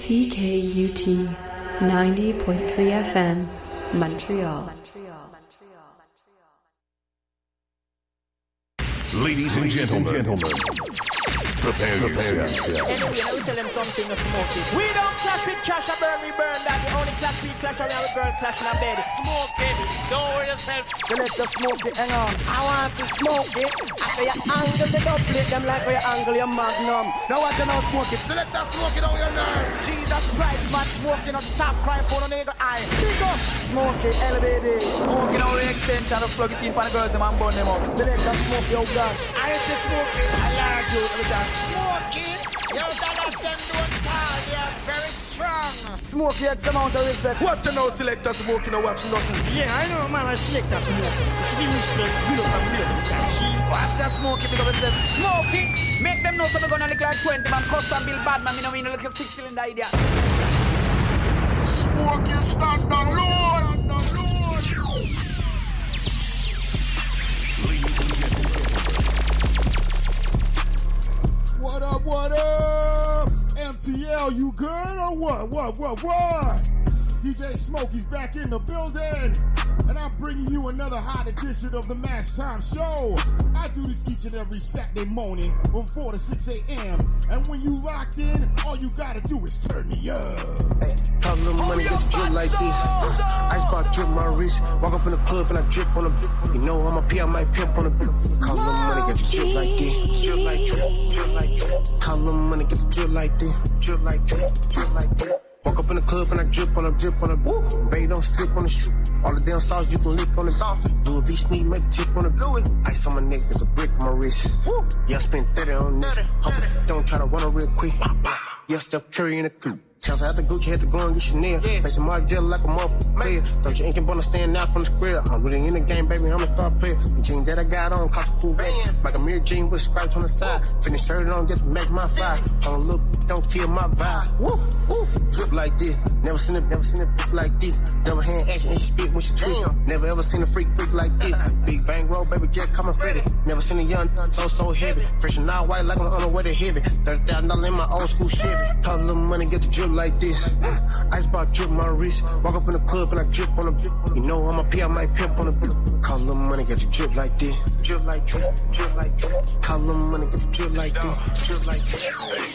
CKUT 90.3 FM, Montreal. Ladies and gentlemen, prepare yourself. Anyway, I will tell them something to smoke it. We don't clash with trash, I burn, we burn that. The only clash we clash around, we burn, clash in a bed. Smoke it, don't worry yourself. So let's just smoke it, hang on. I want to smoke it. After you angle the double plate, them like where you angle your magnum. Now what you know, smoke it. So let's just smoke it over your nerves. Jesus Christ, man, smoking on top, crying for no nigga eye. Pick up, smoke it, elevated. Smoking over the extension, to plug it in for the girls, them and burn them up. So let's just smoke, yo, gosh. I hate to smoke it, I like you, every time. Smoke it. Yo, dollars them don't fall, they are very strong. Smoke gets amount of respect. What you know, selector smoking or watch nothing? Yeah, I know, man, I select that smoke. She give me straight, build up and build up. Watch that smoke it, because it's smoking. Make them know so we're gonna look like 20, man. Custom build bad, man. Me know we look like a 6-cylinder idea. Smoking stand alone. What up? MTL, you good or what? DJ Smokey's back in the building, and I'm bringing you another hot edition of the Mash Time Show. I do this each and every Saturday morning from 4 to 6 a.m. And when you locked in, all you gotta do is turn me up. Hey, talk a little money, get the drip like this. Ice bar drip my wrist. Walk up in the club and I drip on the. You know I'm a P, I might pimp on the. Call a little money, get the drip like this. Drip like drip, drip like drip. Call a little money, get the drip like this. Drip like drip, drip like drip. Walk up in the club and I drip on the. Baby, don't slip on the shoe. All the damn sauce you can lick on the. Louis V sneak, make a tip on the blue. Ice on my neck, there's a brick on my wrist. Yeah, I spent 30 on this. Hope don't try to run it real quick. Yeah, Steph Curry in the coupe. Chelsea had the Gucci, had to go and get Chanel. Make some more gel like a motherfucker player. Don't you ain't gonna stand out from the square. I'm really in the game, baby, I'm a star player. The jeans that I got on cost a cool bag. Like a mirror jean with stripes on the side. Finish shirt on just to make my fire. Hold a little, don't kill my vibe. Woo, woo. Drip like this. Never seen it like this. Double hand action and she spit when she twist. Never ever seen a freak like this. Big bang roll, baby, Jack coming Freddy. Never seen a young so heavy. Fresh and all white like I'm on the way to heavy. $30,000 in my old school Chevy. Call a little money, get the drip like this. Ice bar drip my wrist. Walk up in the club and I drip on the. You know I'm a P, I might pimp on the. Call a little money, get the drip like this. Drip like drip, drip like drip. Call a little money, get the drip like this. Drip like this.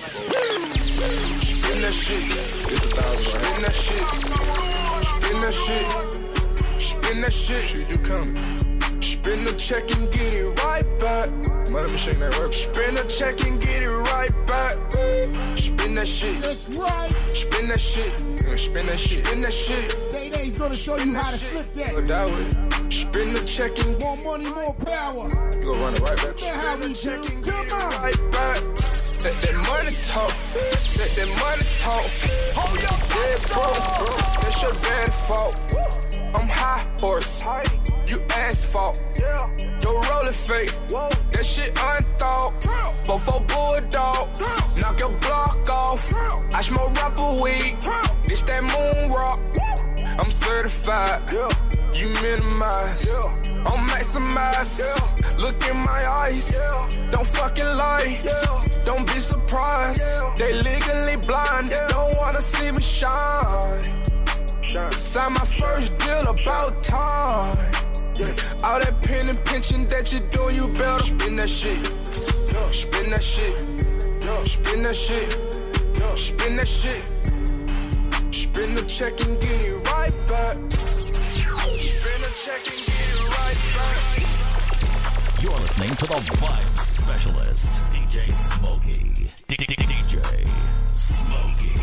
Spin that shit. Spin that shit. Spin that shit. Spin that shit. Shit, you coming? Spin the check and get it right back. Let me shake that work. Spin the check and get it right back. Spin that shit. That's right. Spin that shit. Spin that shit. Spin that shit. Day-Day's gonna show you how to flip that. That way. Spin the check and more money, more power. You gonna run it right back. That's how we do. Come on. Right back. Let that money talk. Let that money talk. Hold your dead bro. That's your bad fault. I'm high horse. You asphalt. Your rolling fake. That shit unthought. Before bulldog. Knock your block off. I smoke rapper weed. This that moon rock. I'm certified. You minimize. I'm maximize. Look in my eyes. Don't fucking lie. Don't be surprised. They legally blind. Don't wanna see me shine. Sign my first deal about time. All that pen and pinching that you do, you better spin that shit. Spin that shit. Spin that shit. Spin that shit. Spin the check and get it right back. Spin the check and get it right back. You're listening to the Vibe Specialist, DJ Smokey. DJ Smokey.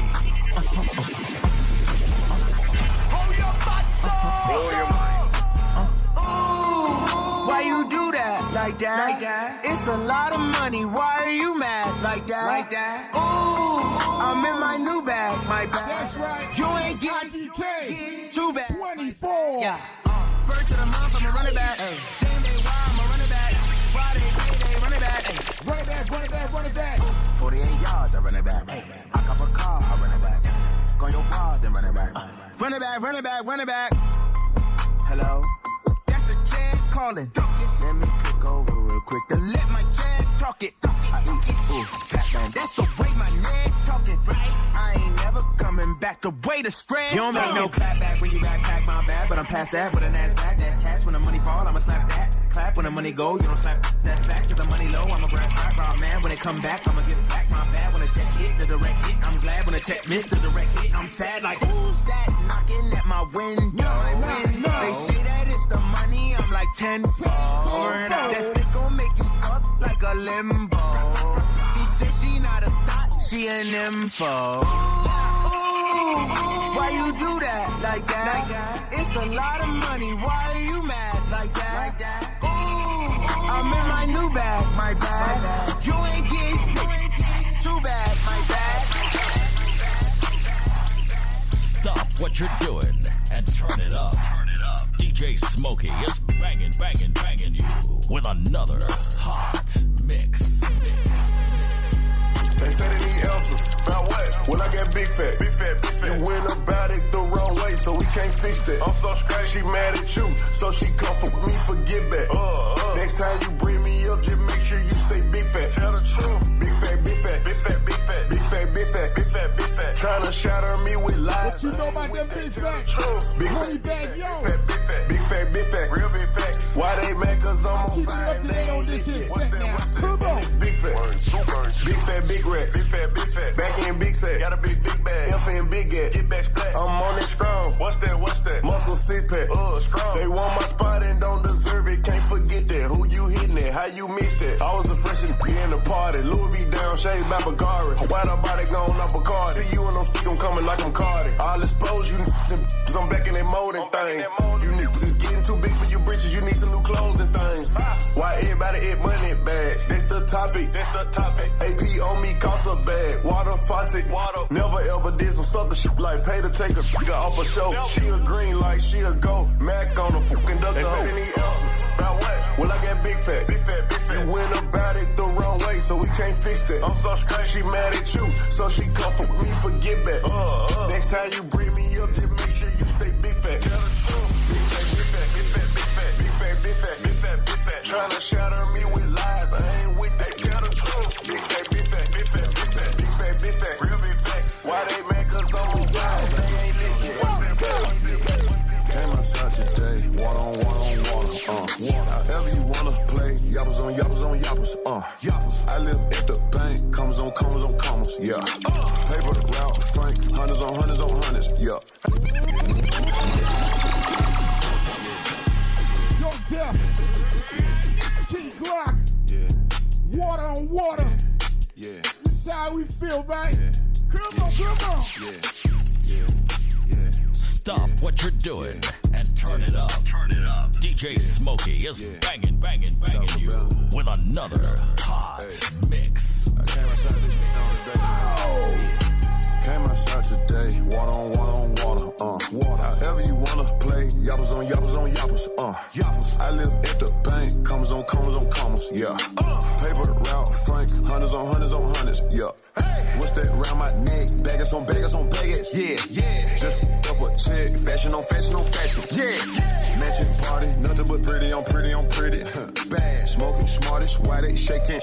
Hold your butts up. Why you do that like that? It's a lot of money. Why are you mad like that? Ooh, I'm in my new bag. My bag. That's right. You ain't getting too bad. 24. Yeah. First of the month, I'ma run it back. Same day, why I'ma run it back. Friday, payday, run it back. Run it back, run it back, run it back. 48 yards, I run it back. I cop a car, I run it back. Go on your bar, then run it back. Run it back, run it back, run it back. Hello? That's the Chad calling. Let me click over real quick to let my Chad talk it. I eat it, ooh, Batman. That's the way my neck talking, right? I ain't never come the way the stress. You don't make no clap back when you backpack, my bad. But I'm past that with an ass back, that's cash. When the money fall, I'ma slap that. Clap when the money go, you don't slap. That's facts. If the money low, I'ma grab slap. Raw man, when it come back, I'ma give it back. My bad when the check hit, the direct hit. I'm glad when the check missed the direct hit. I'm sad like, who's that knocking at my window? They say that it's the money, I'm like 10 for. That stick gon' make you up like a limbo. She said she not a thought, she an info. Why you do that like that? It's a lot of money, why are you mad like that? I'm in my new bag, my bad. You ain't getting too bad, my bad. Stop what you're doing and turn it up. DJ Smokey is banging you with another hot mix. They say they need answers. About what? Well, I got big fat. You went about it the wrong way, so we can't fix that. I'm so straight. She mad at you, so she come for me for get back. Next time you bring me up, just make sure you stay big fat. Tell the truth. Big fat. Trying to shatter me with lies. What you know about them big fat? Big Money bag, yo. Big fat. Real big fat. Why they mad? Cause I'm on Keep it fire. up to date on this here set now. Come on. Big fat. Big fat, big rat. Big fat. Back in big sack. Got a big bag. F and big gat. Get back splat. I'm on it strong. What's that? Muscle six pack. Strong. They want my spot and don't deserve it. Can't forget that. Who you hitting it? How you missed it? I was a freshman in the party. Louis V down, shades by Bagari. Why the body gone up a card? See you and them speak, I'm coming like I'm Cardi. I'll expose you cause I'm back in that molding things. You niggas is getting too big for your britches. You need some new clothes and things. Why everybody eat money bag? That's the topic. AP on me cost a bag. Water faucet. Never ever did some sucker shit like pay to take a nigga off a show. She a green like she a gold. Mac on the fucking duck. They say they need answers. About what? Well, I got big fat. You went about it the wrong way, so we can't fix that. I'm so straight. She mad at you, so she come for me for get back. Next time you bring me up, just make sure you stay big fat. Tell the truth. Big fat. Trying to shatter me with lies. I ain't with that. Tell the truth. Big fat. Real big fat. Why they mad? Cause I'm on fire. They ain't lit yet. Came outside today. Water on water. However you wanna play. Yappers on yappers. I live at the bank. Commas on commas. Yeah. Paper route frank. Hundreds on hundreds. Yeah. Yo, Def. Key Glock. Yeah. Water on water. Yeah. This is how we feel, right? Yeah. Come on. Yeah. Stop what you're doing and turn it up. DJ Smokey is banging you with another hot mix. I came outside today. Water on water. However you wanna play. Yappers on yappers. I live at the bank. Commas on commas. Yeah. Paper route frank. Hundreds on hundreds. Yeah. What's that round my neck? Baggers on baggers. Yeah. Just up a check. Fashion on fashion. Yeah. Mansion party. Nothing but pretty on pretty. Bad. Smoking smartish. Why they shaking?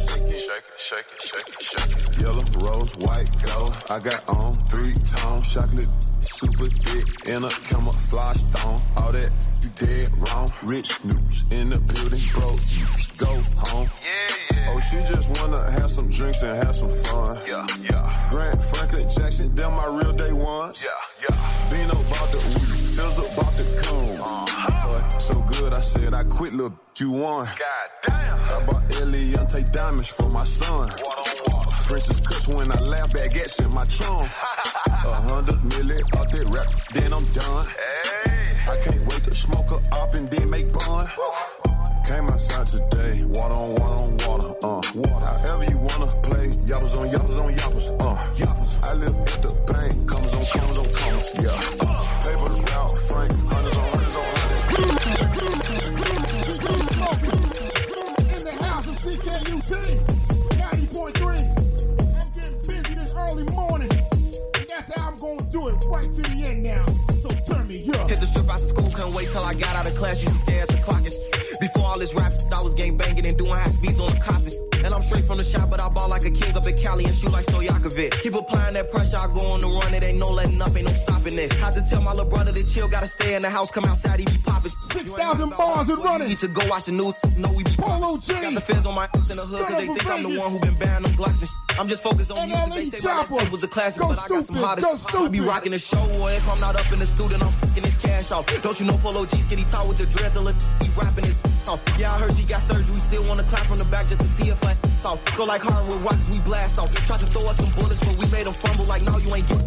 Yellow, rose, white, gold. I got on 3-tone chocolate, super thick in a camouflage thong. All that you dead wrong. Rich news in the building, bro. Go home. Yeah. Oh, she just wanna have some drinks and have some fun. Yeah. Grant Franklin Jackson, them my real day ones. Yeah. Bino bought the weed, Fizzle bought the coon. So good, I said I quit, look, you won. God damn. I bought Eliante diamonds for my son. Princess Kush when I laugh baguettes in my trunk. 100 million out that rap, then I'm done. I can't wait to smoke her up and then make bun. Came outside today, water on water. However you wanna play, yappers on yappers. I live at the bank, commas on commas. Yeah. Paper route frank, hundreds on hundreds. In the house of CKUT 90.3. I'm getting busy this early morning. And that's how I'm gonna do it right to the end now. So turn me up. Hit the strip out of school, couldn't wait till I got out of class. Used to stare at the clock. Before all this rap, I was gang banging and doing high speeds on the cops. And I'm straight from the shop, but I ball like a king up in Cali and shoot like Stojakovic. Keep applying that pressure, pressure, I go on the run. It ain't no letting up, ain't no stopping this. Had to tell my little brother to chill, gotta stay in the house, come outside, he be popping. 6,000 bars and running. You need to go watch the news, know we be Polo G. Got the feds on my in the hood, cause they think I'm the one who been banning them Glocks and I'm just focused on music. They say my last tape was a classic, but I got some hottest. I be rocking the show, or if I'm not up in the studio, I'm fucking his cash off. Don't you know Polo G skinny tall with the dreads, he rapping his off. Yeah, I heard she got surgery, still wanna clap from the back just to see if I off. Go like hard with rocks, we blast off. Tried to throw us some bullets, but we made them fumble like, no, you ain't get.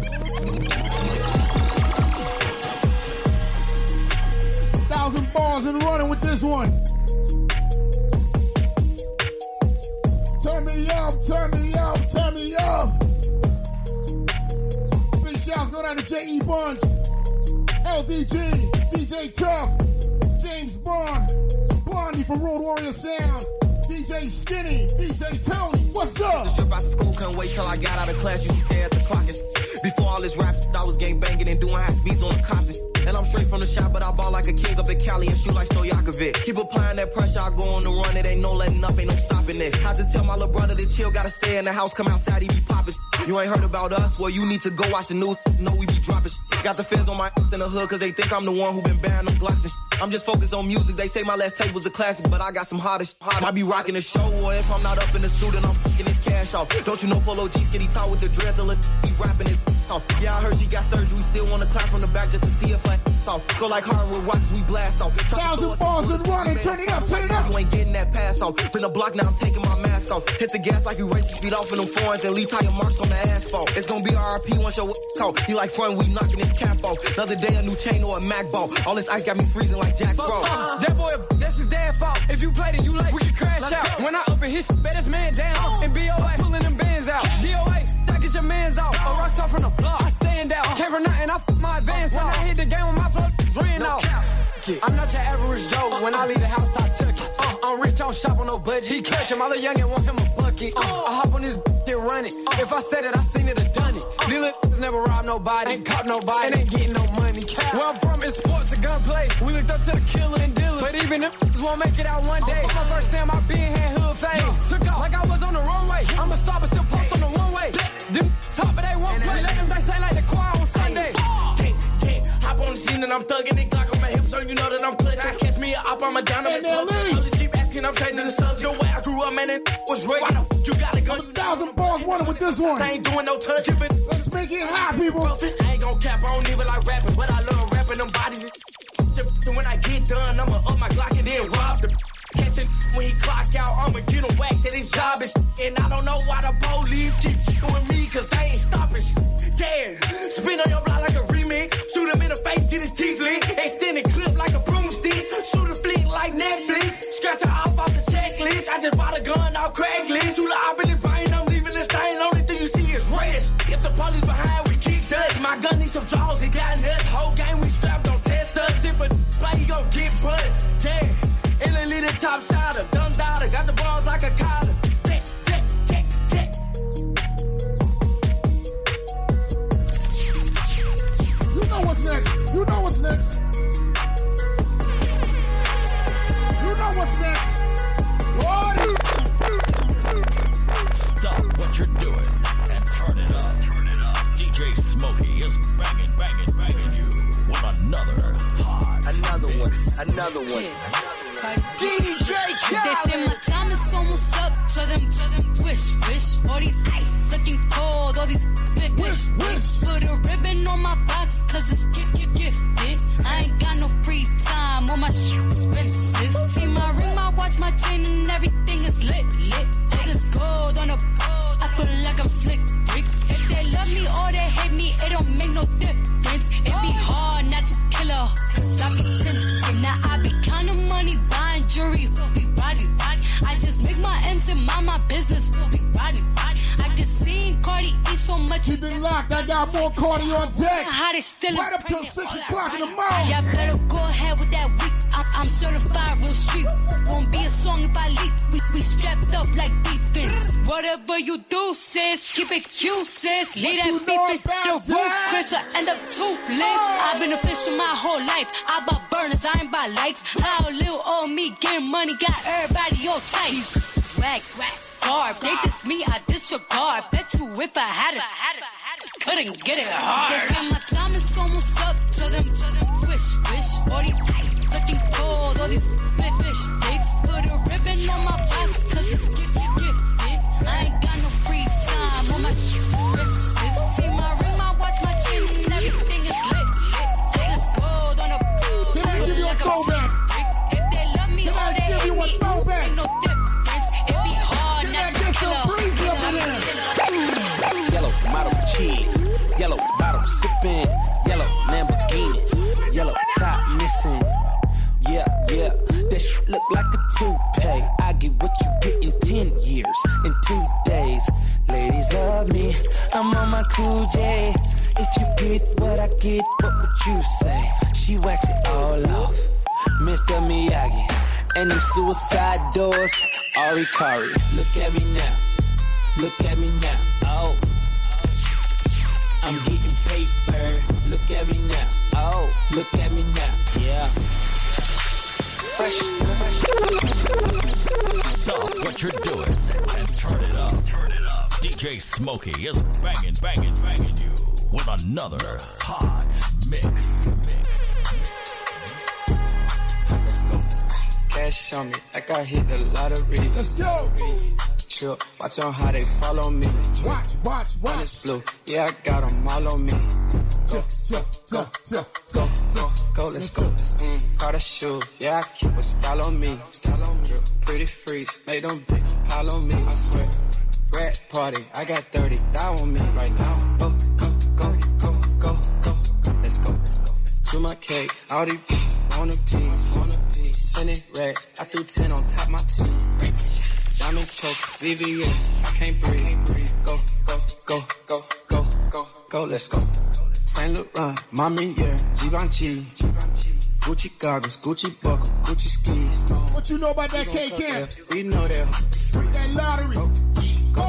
1,000 bars and running with this one. Turn me up, turn me up, turn me up. Big shouts go down to J.E. Buns, LDG, DJ Tough, James Bond, Blondie from Road Warrior Sound, DJ Skinny, DJ Tony. What's up? Just trip out to school, couldn't wait till I got out of class. You stare at the clock. Before all this rap, I was gang banging and doing half beats on the cops. And I'm straight from the shop, but I ball like a king up in Cali and shoot like Stojakovic. Keep applying that pressure, I go on the run. It ain't no letting up, ain't no stopping it. Had to tell my little brother to chill, gotta stay in the house, come outside, he be popping. You ain't heard about us? Well, you need to go watch the news, know we be dropping. Got the feds on my in the hood, cause they think I'm the one who been banning them Glocks and I'm just focused on music. They say my last tape was a classic, but I got some hottest. I be rocking the show, or if I'm not up in the studio, I'm fucking his cash off. Don't you know Polo G skinny tall with the dreads, he rapping his off. Yeah, I heard she got surgery, still wanna clap from the back just to see if I off. Go like hard with rocks, we blast off. 1,000 bars and running, turn it up, turn it up. You ain't getting that pass off. Been a block, now I'm taking my mask off. Hit the gas like you racing, speed off in them foreigns and leave tire marks on the asphalt. It's gonna be RRP once your talk. He like front, we knocking his cap off. Another day, a new chain or a Mac ball. All this ice got me freezing like Jack Frost. That boy, that's his dad's fault. If you played it, you like, we can crash out. When I open his shit, bet his man down. And BOA, pulling them bands out. DOA, that get your mans out. A rock star from the block, I stand out. Came from nothing, I f*** my advance out. When I hit the game with my flow, ran out. I'm not your average Joe. When I leave the house, I took it. I'm rich, I don't shop on no budget. He catch him, my little youngin' want him a bucket. I hop on this and run it. If I said it, I seen it or done it. These little never robbed nobody, ain't caught nobody, and ain't getting no money. Where I'm from is sports and gunplay. We looked up to the killer and dealers, but even if won't make it out one day. My first time I been had hood fame. Took off like I was on the runway. I'm a star, but still post on the one way. Them top, but they won't play. Let them they say like the choir on Sunday. Hop on the scene and I'm thugging it, Glock on my hips, so you know that I'm clutching. Catch me up, I'm a down, I'm a club. All this keep asking, I'm changing the subject. Your way I grew up, man, it was real. You gotta go. 1,000 bars running with this one. I ain't doing no touch. Let's make it hot, people. I ain't gon' cap, I don't even like rapping, but I love rapping them bodies. So when I get done, I'ma up my Glock and then rob the. Catch him when he clock out, I'ma get him whacked at his job. And I don't know why the police keep checking with me, cause they ain't stopping. Yeah, spin on your block like a remix. Shoot him in the face, get his teeth lit. Extend the clip like a broomstick. Shoot a flick like Netflix. Scratch her off the checklist. I just bought a gun out Craigslist. Shoot the op in the brain, I'm leaving the stain. Only thing you see is rest. If the police behind, we kick dust. My gun needs some jaws, it got nuts. Whole game we strapped, don't test us. If a play, you gon' get buzzed. Yeah, Ellen Lee the top shotter. Done daughter, got the balls like a collar. Check. You know what's next. You know what's next. You know what's next. What? Stop what you're doing and turn it up. DJ Smokey is banging you with another hot Another one. DJ Khaled. They say my time is almost up. So them wish. All these ice looking cold. All these wish. Put a ribbon on my box, cause it's gifted. I ain't got no free time. All my shit expensive. See my ring, my watch, my chain, and everything is lit. All this gold on a gold. I feel like I'm slick Rick. If they love me or they hate me, it don't make no difference. It be hard not to kill her, cause I be tempted. Now I be counting money, buying jewelry. Be roddy. I just make my ends and mind my business. Be roddy. I can see Cardi eat so much. Keep it locked, I got more Cardi on deck. How they still right up till 6 o'clock in the morning. Y'all better go ahead with that week. I'm certified real street. Won't be a song if I leak. We strapped up like defense. Whatever you do, sis, keep it cute, sis. Leave that beef in the root, Chris, I end up toothless. I've been official my whole life. I bought burners, I ain't buy lights. How little old me getting money got everybody all tight. Swag, garb. They diss me, I disregard. Bet you if I had it. couldn't get it hard. They say my time is almost up. Tell them wish. All these ice looking cold. All these fish dicks. Put a ribbon on my box, cause it's gifted. I ain't got no free time. All my shit expensive. See my ring, my watch, my chin, and everything is lit. Niggas gold on a pool. Can I give you a throwback? If they love me, Can I give you a throwback? Ain't no difference. It be hard Can I not to get kill some breezy up in there? Yellow model cheese, yellow bottle sipping, yellow Lamborghini, yellow top missing. Yeah, that shit look like a toupee. I get what you get in 10 years, in 2 days. Ladies love me, I'm on my cool J. If you get what I get, what would you say? She wax it all off, Mr. Miyagi. And them suicide doors, Ari Kari. Look at me now, oh. I'm getting paper, look at me now, oh. Look at me now, yeah. Stop what you're doing and turn it up. DJ Smokey is banging you with another hot mix. Let's go. Cash on me like I hit the lottery. Let's go. Chill, watch on how they follow me. Watch. When it's blue, yeah, I got them all on me. Go, let's go. Got a shoe, yeah, I keep a style on me. Pretty freaks, make them big pile on me. I swear, rat party, I got 30 thou on me right now. Go. Let's go. To my cake, all these on a piece. 20 racks, I threw 10 on top my team. Diamond choke, VVS, I can't breathe. Go, let's go. Saint Laurent, Mommy, yeah, Givenchy. Gucci goggles, Gucci buckle, Gucci skis. What you know about that cake can? We know that. That lottery. Go.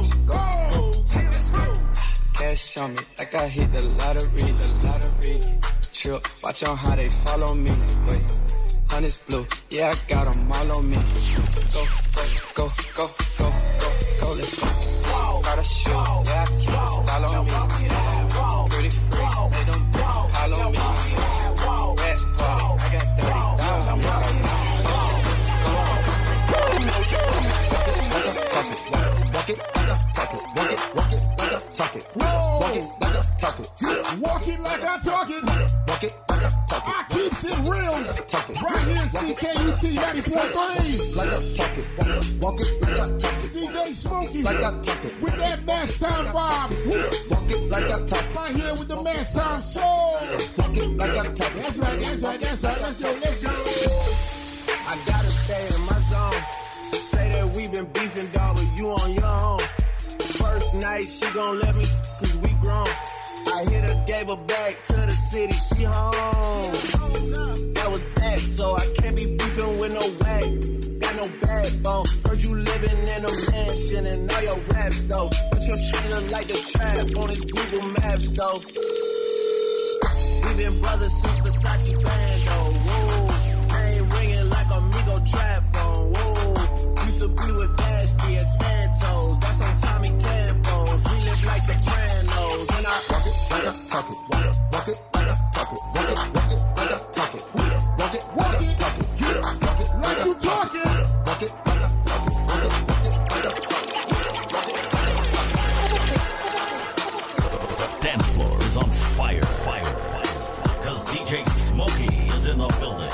Cash on me, like I hit the lottery. Chill, watch on how they follow me. Wait, honey's blue, yeah, I got them all on me. Go, let's go. Got a shoe, yeah, I keep a style on me. Pretty freaks, they don't pile on me. Red party, I got 30,000 on me right now. Walk it like I talk it. Walk it like I talk it. Walk it like I talk it. Walk it like I talk it. Walk it like I talk it. I keeps it real. Right here, CKUT 90.3. Like I talk it. Walk it like I talk it. DJ Smokey. Like I talk it. With that Mass Time vibe. Walk it like I talk it. Right here with the Mass Time Soul. Walk it like I talk it. That's right. Let's go. I gotta stay in my zone. Say that we been beefing, dog, but you on your own. First night, she gon' let me, cause we grown. I hit her, gave her back to the city, she home. That was that, so I can't be beefing with no wag. Got no backbone. Heard you living in a mansion and all your raps, though. But your shit look like the trap on his Google Maps, though. We been brothers since Versace Bando, whoa. I ain't ringing like Amigo trap phone, whoa. Used to be with Vashti at Santos. That's on Tommy Campos. We live like Sopranos. And I walk it like I talk it. Walk it like I talk it. Walk it like I talk it. Walk it like I talk it. Walk it like you talking. Walk it like I talk it. Walk it like I talk it. The dance floor is on fire. Cause DJ Smokey is in the building.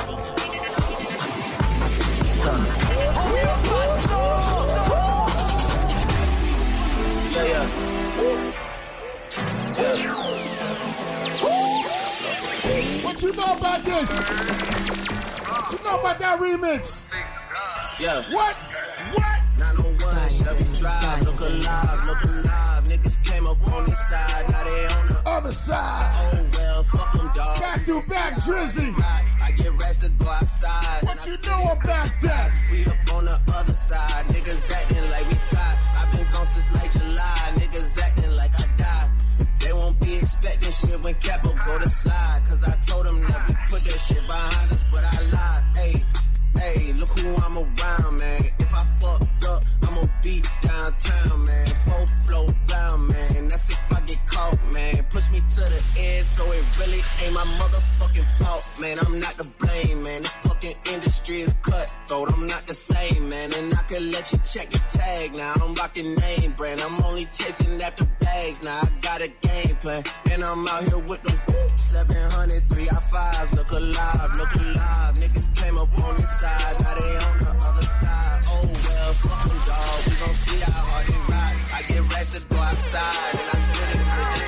Yeah. What you know about this? What you know about that remix? Yeah. What? 901 Chevy Drive, look alive. Niggas came up on this side, now they on the other side. Oh well, fuck them, dog. Back to back, Drizzy. I get rest to go outside. What you know about that? We up on the other side, niggas acting like we tied. I've been gone since like July, niggas acting like I died. They won't be expecting shit when Capo go to slide. Cause I told them that we put that shit behind us, but I lied. Hey, look who I'm around, man. If I fucked up, I'ma be downtown, man. Full flow down, man. That's if I get caught, bags, now I got a game plan. And I'm out here with the 700, 3 I-5s, look alive, look alive. Niggas came up on this side, now they on the other side. Oh well, fuck them, dawg, we gon' see how hard they ride. I get racks to go outside, and I split it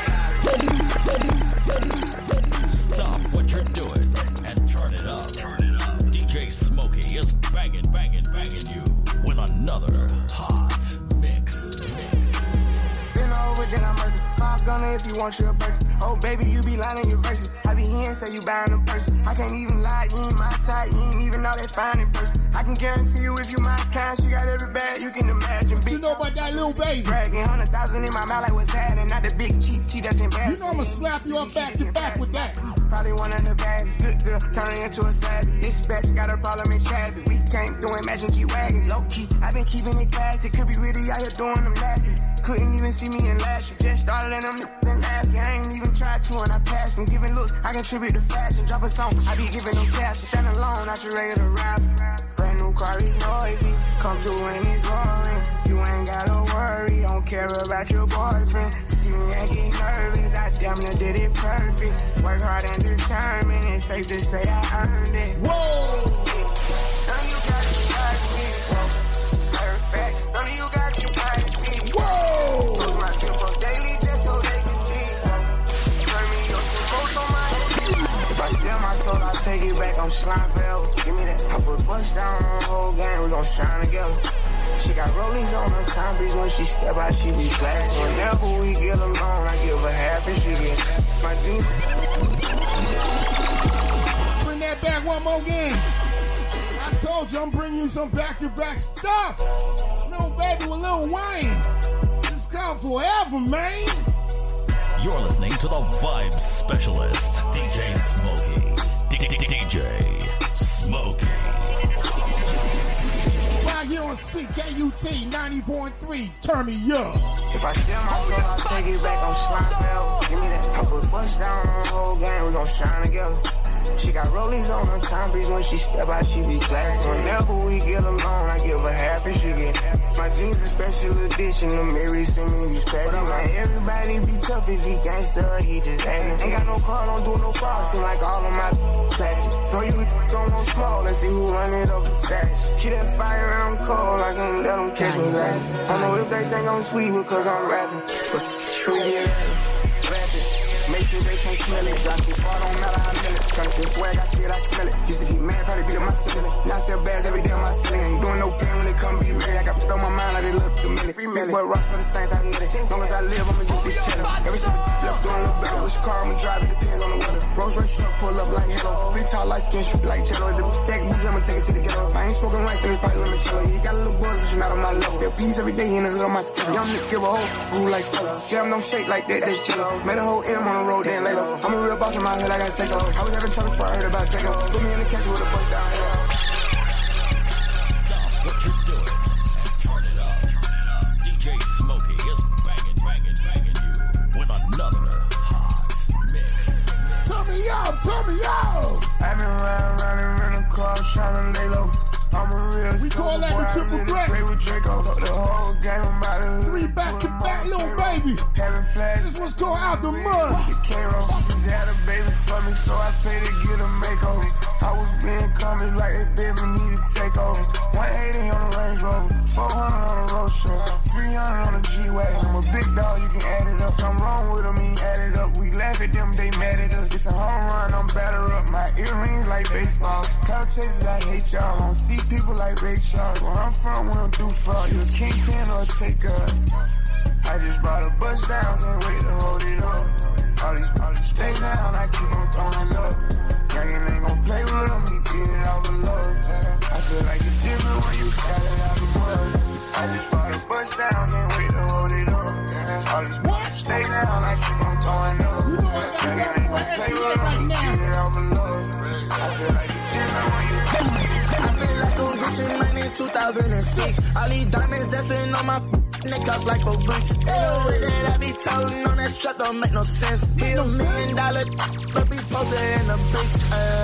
with the Stop what you're doing and turn it up. DJ Smokey is banging you with another hot mix. Been over, then I'm murdered. I'm gonna if you want your burger. Oh, baby, you be lying in your verses. I be hearing say you buying them purses. I can't even lie, you ain't my type. You ain't even know that fine in person. I can guarantee you if you my kind, she got every bag you can imagine. You know about that little baby? Bragging 100,000 in my mouth like what's happening. Not the big cheap tea that's embarrassing. You know I'ma slap you up back to back with that. Probably one of the baddest. Good girl, turning into a savage. This bitch got a problem in traffic. We can't do imagine G-Wagon. Low key, I been keeping it classy. Could be really out here doing them nasty. Couldn't even see me in last year. Just started in them and last year. I ain't even tried to and I passed from giving looks. I contribute to fashion. Drop a song, I be giving them cash. Stand alone, not your regular rapper. Brand new car is noisy. Come through and it's roaring. You ain't gotta worry. Don't care about your boyfriend. See me and get nervous. I damn near did it perfect. Work hard and determined. It's safe to say I earned it. Whoa! None of you got to touch me. Perfect. None of you got to touch me. Whoa! Put my tempo daily just so they can see. Turn me up some boats on my head. If I sell my soul, I take it back. I'm slime forever. Give me that. I put bust down on the whole game. We gon' shine together. She got rollies on her time, bitch. When she step out, she be glass. Whenever we get alone, I give her half and she get my jeans. Bring that back one more game. I told you I'm bringing you some back-to-back stuff. Little baby with Lil Wayne. It's gone forever, man. You're listening to the Vibe Specialist, DJ Smokey. DJ Smokey. Right here on CKUT 90.3. Turn me up. If I sell my soul, I take it back. I'm slime forever. Give me that. I put bust down on the whole game. We gon' shine together. She got rollies on her time, bitch. When she step out, she be glass. Whenever we get alone, I give her half and she get my jeans a special edition. The Mary send me these patches. But I'm like, everybody be tough. Is he gangster or he just acting? Ain't got no car, don't do no fraud. Seem like all of my plastic. No, you don't know small. Let's see who run it up fast. She that fire and I'm cold. I can't let them catch me laughing. I don't know if they think I'm sweet because I'm rapping. But who get rapping? Make sure they can't smell it. Drop too far, don't matter how many. Tryna still swag, I see it, I smell it. Used to keep mad, probably beat up my ceiling. Now I sell bags every day on my ceiling. Ain't doing no pain when it come be ready. I got put on my mind, I did look the minute. Big boy rocks for the Saints, I can get it. Long as I live, I'ma do this chillin'. Every single left doing a little better. Which car I'ma drive, it depends on the weather. Rolls Royce truck, pull up like hello. Pretty tall, light skin, shit like jello. The tech boots, I'ma take it to the ghetto. If I ain't smoking right, then it's probably limoncello. You got a little buzz, but you're not on my level. Sell peas every day in the hood on my skin. Young nigga give a hoe, groove like Stella. Jam don't shake like that, that's jello. Made a whole M on the road, then lay low. I'm a real boss in my hood, I gotta say so. I was having trouble before I heard about Draco. Put me in the casket with a bust down here. Stop what you're doing and turn it up. DJ Smokey is banging you with another hot mix. Turn me up, turn me up. I've been riding in the car, trying to lay low. I'm a real we call that the triple threat. Play with Draco. The whole game about the 3 back-to-back, little baby. This one's called Out the Mud. The K-Roll just had a baby for me, so I paid to get a makeover. I was being comments like they baby need to take over. 180 on the Range Rover, 400 on the road show, 300 on the G-Wagon. I'm a big dog, you can add it up. Something wrong with them, he add it up. We laugh at them, they mad at us. It's a home run, I'm batter up. My earrings like baseball. Cloud chasers, I hate y'all. I don't see people like Ray Charles. Where I'm from, we don't do fraud. You a kingpin or a taker. I just brought a bus down, can't wait to hold it up. All these stay down, I keep on throwing up. Youngin' ain't gon' play with them, he get it out of love. I feel like it's different when you got it out the mud. I just brought a bus down, can't wait to hold it up. All these stay down, I keep on throwing up. Youngin' ain't gon' play with them, he get it out of love. I feel like it's different when you got it. I feel like I'm Gucci Mane in 2006. All these diamonds dancing on my neck up like for bricks. Ain't no way that I be toting on that strap, don't make no sense. Hit $1 million, but be posted in the bricks.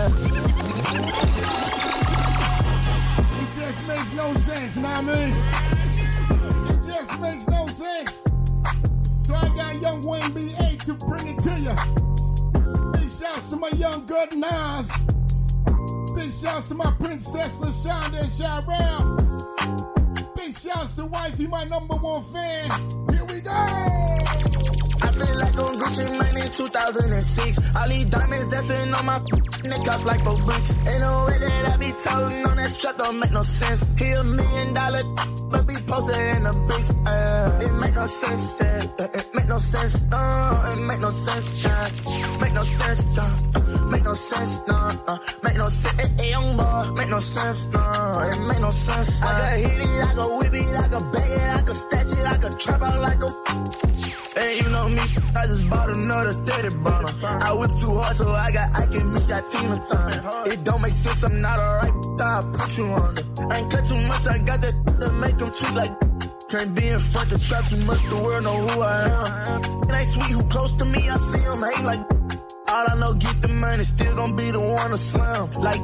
It just makes no sense, know what I mean? It just makes no sense. So I got young Wayne B8 to bring it to you. Big shouts to my young good Nas. Big shouts to my princess LaShonda and Shirelle. Big shouts to wifey, my #1 fan. Here we go. I feel like on Gucci Mane in 2006. All these diamonds dancing on my neck cost like 4 bricks. Ain't no way that I be toting on that strap, don't make no sense. He $1 million, but be posted in the bricks. It make no sense, it make no sense, no, it make no sense, make no sense, make no sense, no, make no sense, young boy, make no sense, no, it make no sense. I can hit it, I can whip it, I can bang it, I can stash it, I can trap out like a. Hey, you know me, I just bought another 30 burner. I whip too hard, so I can miss that Tina Turner. It don't make sense, I'm not alright, I'll put you under. I ain't cut too much, I got that to make them tweak like. Can't be in front of trap too much, the world know who I am. It ain't sweet who close to me, I see them hate like. All I know, get the money, still gon' be the one to slam. Like,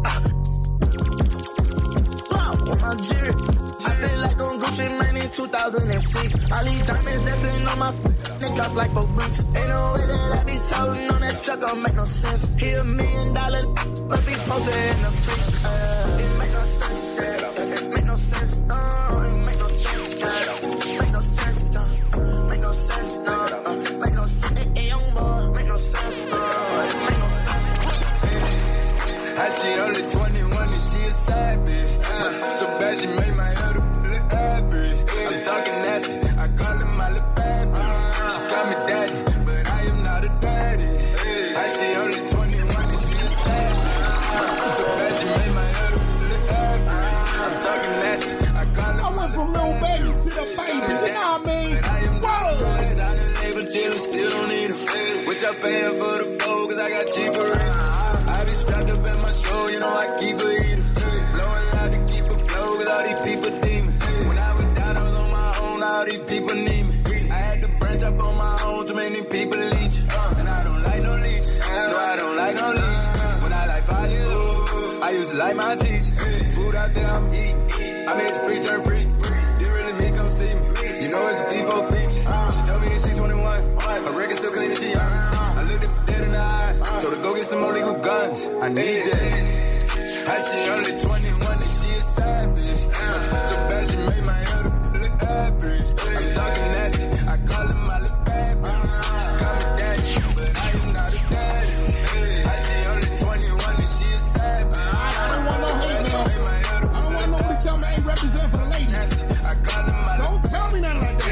on my jerry. I feel like on Gucci Mane in 2006. All these diamonds dancing on my neck cost like 4 bricks. Ain't no way that I be toting on that strap, don't make no sense. He $1 million, but be posted in the bricks. It make no sense, it make no sense, no, it make no sense, make no sense, make no sense, make no sense, young boy, make no sense, it make no sense. How she only 21 and she a savage. So bad she made my other look average. I'm talking nasty, I call her my little bad bitch. She call me daddy, but I am not a daddy. How she only 21 and she a savage. So bad she made my other look average. I'm talking nasty, I call her. I went from little baby to the baby, you know what I mean? Whoa! Dealer still don't need them. What y'all paying for the bowl? Cause I got cheaper rates. I be strapped up at my show, you know I keep a heater. Blowing out to keep a flow, cause all these people demon. When I was down, I was on my own, all these people need me. I had to branch up on my own, too many people leech. And I don't like no leech. No, I don't like no leech. When I like fire, I used to like my teacher. Food out there, I'm eating. I made it free, turn free. Didn't really me, come see me. You know it's a FIFO feature. She told me that she's 21. Her record still clean and she young. I looked at dead in the eye. Told her go get some more legal guns. I need that. How she only 21 and she a savage. So bad she made my other look average. I'm talking nasty. I call her my little bad bitch. She call me daddy, but I am not a daddy. How she only 21 and she a savage. I don't want no hate, man. I don't want nobody tell me I ain't represent for the ladies. Don't tell me nothing like that.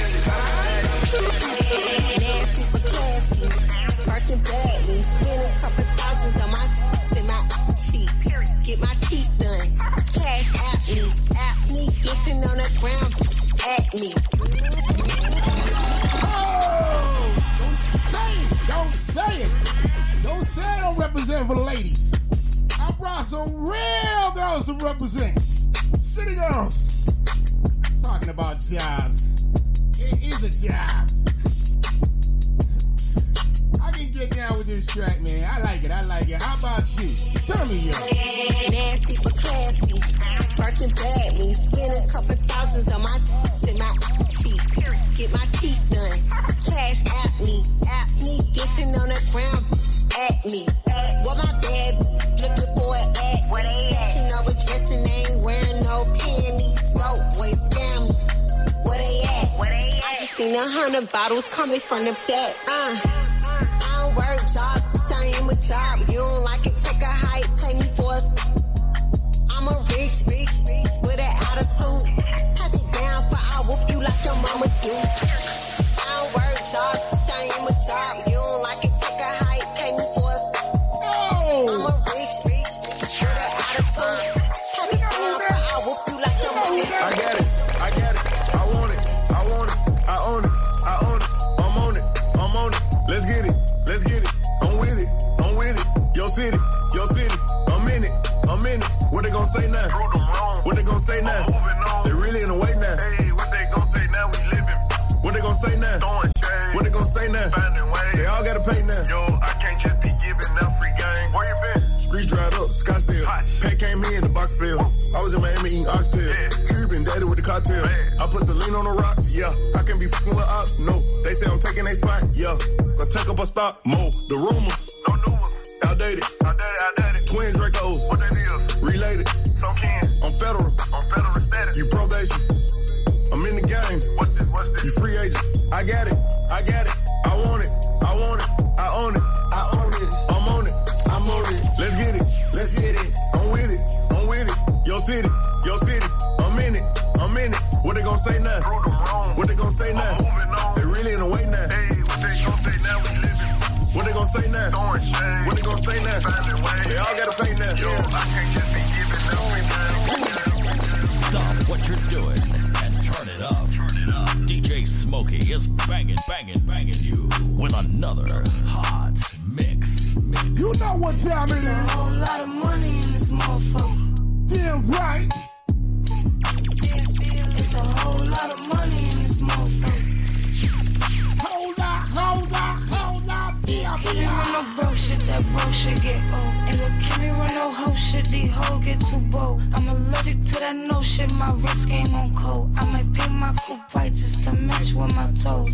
Nasty for classy, working badly, spending a couple thousands on my cheeks. Get my teeth done, cash at me, sneak dissing on the ground at me. Oh, don't say it. Don't say I don't represent for the ladies. I brought some real girls to represent. City girls. Talking about jobs. It is a job. I can get down with this track, man. I like it. How about you? Tell me, yo. Nasty for classy, working badly, spending a couple thousands on my cheeks. Get my teeth done, cash at me, sneak dissing on the ground at me. What my bad looking for an act? Fashion over dressing, ain't wearing no panties. So boys scam me. Where they at? I just seen 100 bottles coming from the back. I don't work job, I am a job. You don't like it, take a hike, pay me for it. I'm a rich with an attitude. Pass it down for I whoop you like your mama do. I don't work job, I am a job. You don't like it, take a hike, pay me for it. I'm a rich with an attitude. Pass it down for I whoop you like your mama do. I got it. I want it. I own it. I'm on it. Let's get it. I'm with it. Your city. I'm in it. What they gon' say now? They really in the way now. Hey, what they gon' say now? We living. What they gon' say now? They all gotta pay now. Yo, I can't just be giving out free game. Where you been? Streets dried up, Scottsdale. Pat came in, the box fell. I was in Miami eating oxtail. Cuban, daddy with the cocktail. I put the lean on the rocks, yeah. I can be fucking with ops, no. They say I'm taking a spot, yeah. Gonna take up a stock, mo. The rumors, no rumors. Outdated. Twin Dracos, what that is? Related. Some can. I'm federal status. You probation. I'm in the game. What's this? You free agent. I got it. I want it. I own it. I'm on it. Let's get it. I'm with it. Your city. I'm in it. What they gon' say now? They really in the way now. Hey, what they gon' say now? We living. What they gon' say now? They all gotta pay now. Yo, I can't just be giving up. Stop what you're doing and turn it up. DJ Smokey is banging you with another hot mix. You know what time it is. There's a whole lot of money in this motherfucker. Damn right. There's a whole lot of money in this motherfucker. Hold up. Can you run no broke shit, that broke shit get old. And look, can me run no hoe shit, these hoes get too bold. I'm allergic to that no shit, my wrist game on cold. I might paint my coupe white just to match with my toes.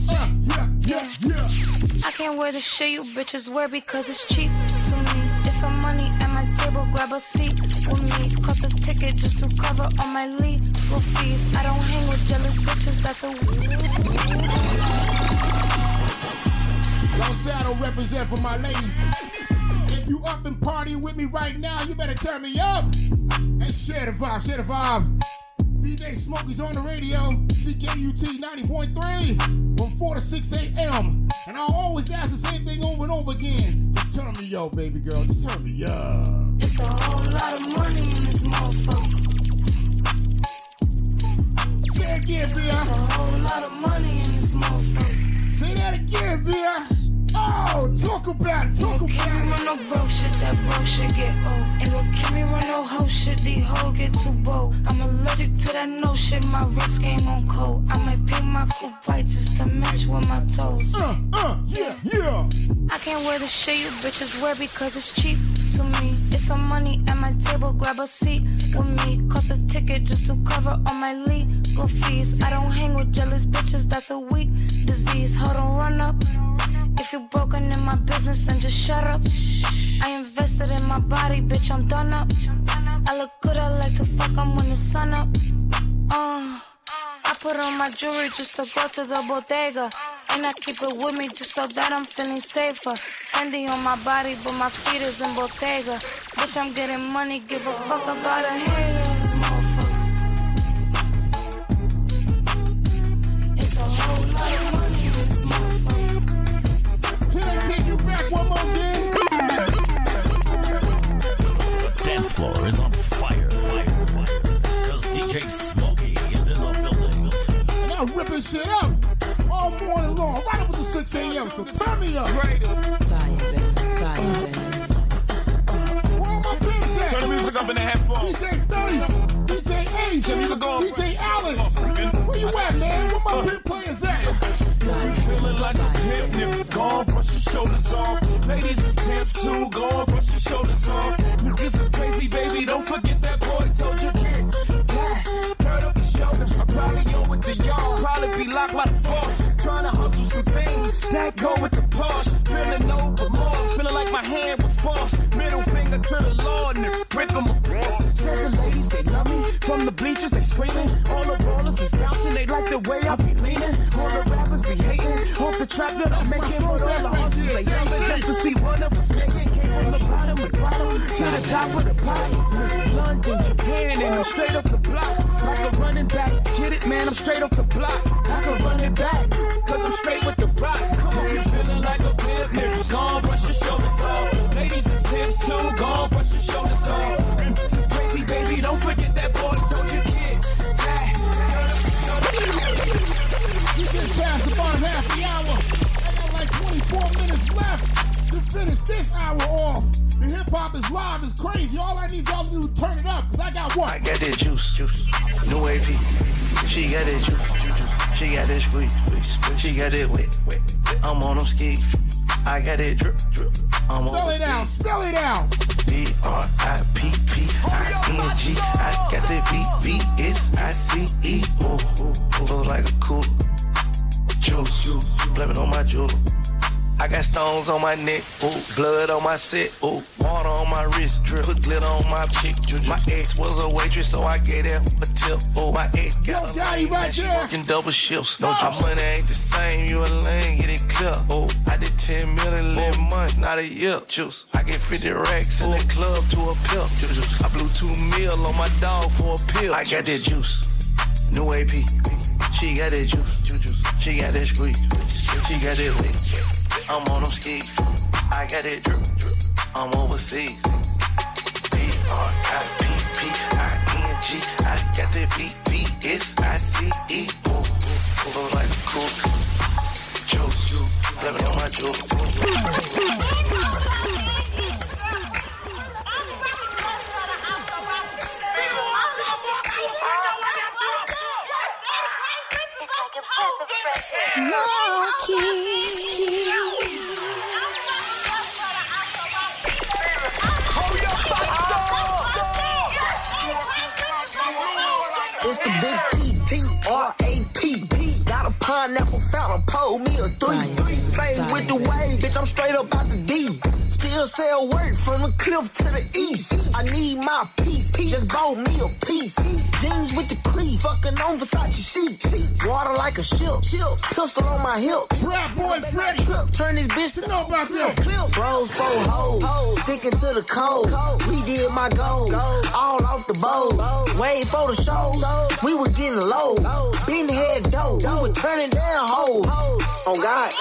I can't wear the shit you bitches wear because it's cheap to me. It's some money at my table, grab a seat with me. Cost a ticket just to cover all my legal fees. I don't hang with jealous bitches, that's a Don't say I don't represent for my ladies. If you up and party with me right now, you better turn me up and share the vibe. DJ Smokey's on the radio, CKUT 90.3 from 4 to 6 a.m. And I'll always ask the same thing over and over again. Just turn me up, baby girl. Just turn me up. It's a whole lot of money in this motherfucker. Say it again, Bia. It's a whole lot of money in this motherfucker. Say that again, Bia. Oh, talk about it. Can't me run no broke shit, that broke shit get old. And look, can't me run no hoe shit, these hoes get too bold. I'm allergic to that no shit, my wrist game on cold. I might paint my coupe white just to match with my toes. Yeah. I can't wear the shit you bitches wear because it's cheap to me. It's some money at my table, grab a seat with me. Cost a ticket just to cover all my legal fees. I don't hang with jealous bitches, that's a weak disease. Hold on, run up. If you broken in my business, then just shut up. I invested in my body, bitch, I'm done up. I look good, I like to fuck, I'm when the sun up. I put on my jewelry just to go to the bodega. And I keep it with me just so that I'm feeling safer. Fendi on my body, but my feet is in Bottega. Bitch, I'm getting money, give a fuck about a haters, motherfucker. It's a whole lot of money in this motherfucker. Can I take you back one more game? The dance floor is on fire. Cause DJ Smokey is in the building. And I'm ripping shit up all morning long, right up until 6 a.m. So turn me up. Where my pimps at? Turn the music up in the headphones. DJ Bass, DJ Ace, DJ Alex. Where you at, man? Where my pimp players at? If you feeling like a pimp, nigga, go on, brush your shoulders off. Ladies is pimps too, go on, brush your shoulders off. Niggas is crazy, baby, don't forget that boy told you kid. Turn up your shoulders, I probably owe it to y'all. Probably be locked by the force, trying to hustle some things. That go with the Porsche, feeling no remorse, feeling like my hand was forced. Middle finger to the Lord, nigga, break them apart. Said the ladies, they love me, from the bleachers, they screaming. All the ballers is bouncing, they like the way I be leaning. All the rappers be hating, off the trap that I'm making. But all the horses, they jumping just to see one of us making. Came from the bottom to the top of the pot. London, Japan, and I'm straight off the block. Like a running back, get it, man, I'm straight off the block. I can run it back, cause I'm straight with the rock. If you feeling like a pimp, nigga, go on, brush your shoulders off. Ladies is pimps too, go on, brush your shoulders off. This is crazy, baby, don't forget that boy told you kid. We just passed about half the hour. I got like 24 minutes left to finish this hour off. The hip hop is live, it's crazy. All I need y'all to do is turn it up, cause I got what? I got that juice. New AP. She got that juice. She got that squeeze. She got that wet. I'm on them skis. I got that drip. I'm spell it out. B-R-I-P-P-I-N-G. I got the V-V-S-I-C-E. Ooh, flow like a cooler. Juice, blame it on my jewel. I got stones on my neck, ooh, blood on my set, ooh, water on my wrist, drip, put glitter on my cheek. My ex was a waitress, so I gave her a tip. Ooh, my ex got a lane, right she working double shifts. No, my money ain't the same, you a lane, get it clear. Ooh, I did 10 million, 11 months, not a year. Juice, I get 50 racks in the club to a pill. Juice, I blew 2 mil on my dog for a pill. I got that juice, new AP. She got that juice, she got that squeeze, she got that lick. I'm on them skis. I got it drip. I'm overseas. B-R-I-P-P-I-N-G. I got the V-V-S-I-C-E. Ooh, flow like a cool. Juice. Blame it on my jewel. It's the big T-T-R-A-P. Got a pineapple fountain, pull me a 3. Fade with the wave, bitch, I'm straight up out the D. Still sell work from the cliff to the east. I need my piece, just bought me a piece. Jeans with the crease, fucking on Versace sheets. Water like a ship, pistol on my hip. Trap boy Freddy, turn this bitch to know about that. Bros, 4 hoes, sticking to the code. We did my goals, all off the bowl. Wait for the shows, we were getting low. Been head dough, we were turning down hoes. Oh God.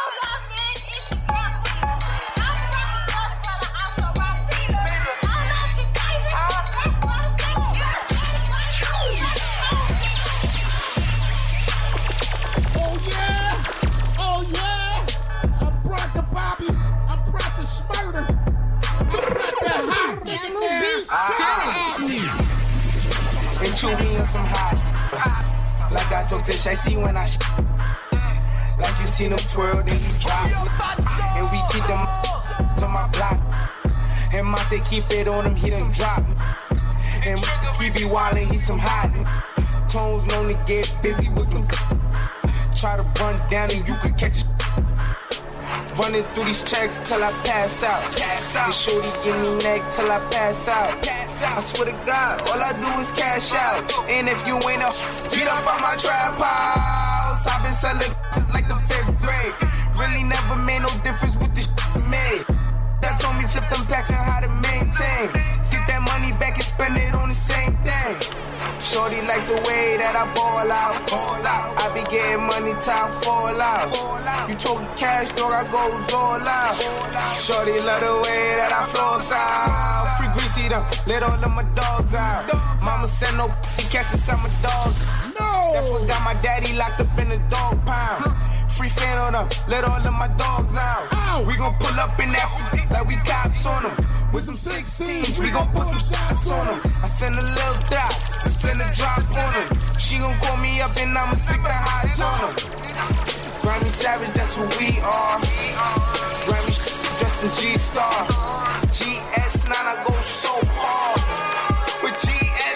And chew me in some hot. Like I told Tish, I see when I like you seen him twirl, then he drop. And we keep them to my block. And Monte keep it on him, he done drop. And he be wildin', he some hot. Tones known to get busy with them. Try to run down and you could catch it. Running through these checks till I pass out. The shorty give me neck till I pass out. I swear to God, all I do is cash out. And if you ain't up, beat up on my trap house. I've been selling since like the 5th grade. Really never made no difference with the shit made. That told me flip them packs and how to maintain. Get that money back and spend it on the same thing. Shorty like the way that I ball out. I be getting money till I fall out. You talking cash, dog, I goes all out. Shorty love the way that I floss out. Free greasy them, let all of my dogs out. Mama said no cats inside my dog. No. That's what got my daddy locked up in the dog pound. Free fan on them, let all of my dogs out. We gon' pull up in that like we cops on them. With some 16s, we gon' put some shots on them. I send a little dot, I send a drop on them. She gon' call me up and I'ma stick the highs on them. Grammy Savage, that's who we are. Grammy dressed in G-Star. GS9, I go so hard. With GS,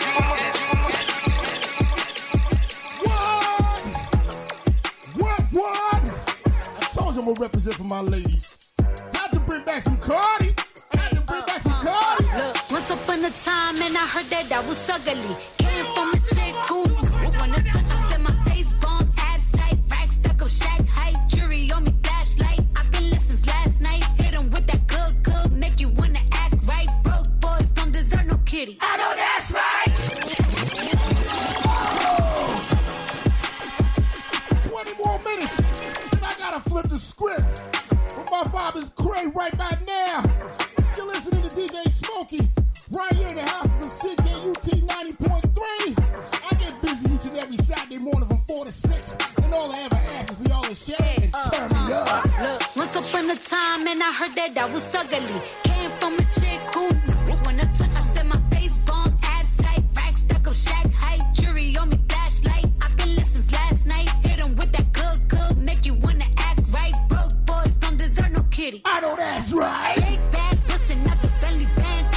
What? I told you I'm gonna represent for my ladies. Had to bring back some Cardi. Look, once upon a time, and I heard that I was ugly. Came from a chick who wanna touch us in my face, bomb, abs tight, racks stuck up, shack height, jury on me, flashlight. I've been listening since last night. Hit 'em with that good, make you wanna act right. Broke boys don't deserve no kitty. I know that's right. 20 more minutes, and I gotta flip the script. But my father's cray right by now. You're listening to DJ Smokey, right here in the houses of CKUT 90.3. I get busy each and every Saturday morning from 4 to 6. And all I ever ask is for y'all to share and turn me up. Look, once upon a time, and I heard that I was ugly. Came from a chick who wanna touch us in my face, bomb, abs tight, racks stuck up, shack height, jury on me, flashlight. I've been listening since last night. Hit 'em with that good, make you wanna act right. Broke boys don't deserve no kitty. I know that's right. Big bad pussy, not the belly band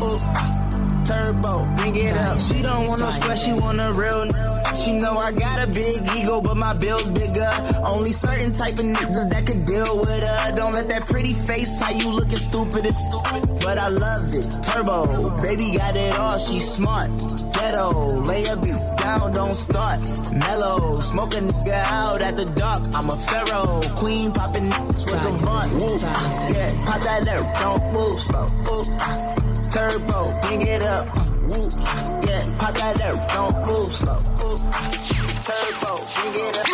Turbo, bring it up. She don't want no stress, she want a real She know I got a big ego, but my bill's bigger. Only certain type of niggas that could deal with her. Don't let that pretty face, how you looking stupid is stupid. But I love it. Turbo, baby got it all, she smart. Ghetto, lay a beat down, don't start. Mellow, smoke a nigga out at the dark. I'm a pharaoh, queen popping niggas with the vaunt. Yeah, pop that there, don't move slow. Turbo, bring it up. Yeah, pop that there, don't move slow. Turbo, bring it up.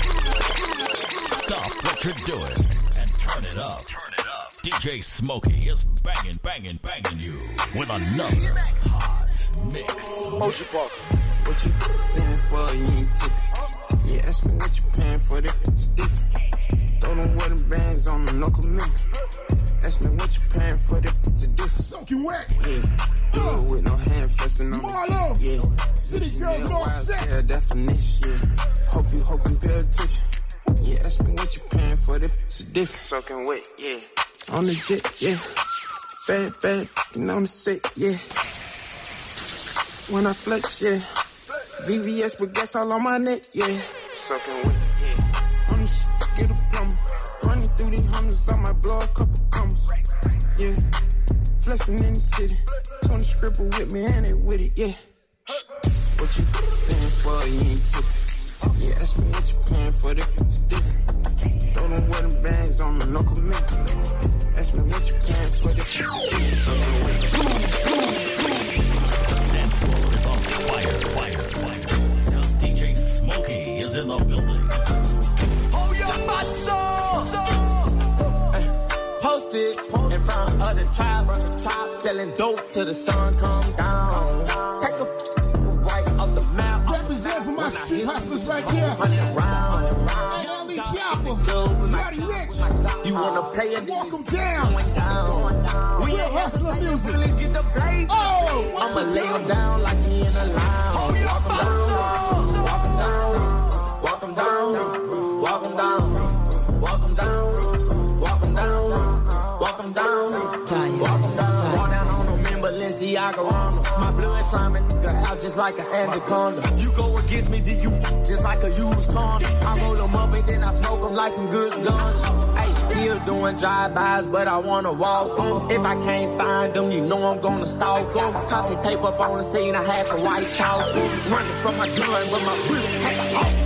Stop what you're doing and turn it up. DJ Smokey is banging you with another hot mix. Motion Park, what you paying for? You ain't tipping. Yeah, ask me what you paying for. It's different. Throw them wedding bands on them, no commitment. Ask me what you paying for. It's different. Soaking wet. Yeah, with no hand fussing on Marlo. Yeah, City girls all set. Yeah, definition. Yeah, hope you pay attention. Yeah, ask me what you paying for. It's different. Soaking wet. Yeah. On the jet, yeah. Bad, and on the set, yeah. When I flex, yeah. VVS with gas all on my neck, yeah. Sucking wet, yeah. On the shit, get a plumber. Running through these hundreds, I might blow a couple commas, yeah. Flexing in the city. 20 scribble with me and it with it, yeah. What you paying for, you ain't tipping. Yeah, ask me what you paying for, it's different. Throw them wedding bands on them, no commitment. Ask me what you paying for, Dance floor is on fire. Cause DJ Smokey is in the building. Hold your muscle! Posted in front of the tribe, selling dope till the sun come down. Take a right off the map. Represent for my street hustlers right here. Ellie Chopper, Roddy Rich. You wanna play it? Walk them down. We Real hustler music. Get the blaze. Oh, I'ma lay him down like he in a lounge. Walk him down. Walk down on them in Balenciaga on them. My blood slamming out just like an anaconda. You go against me, then you just like a used condom. I roll them up and then I smoke them like some good guns. Hey, still doing drive-bys, but I wanna walk them. If I can't find them, you know I'm gonna stalk them. Cause they tape up on the scene, I had the white chalk. Running from my gun, but my bullet had to off.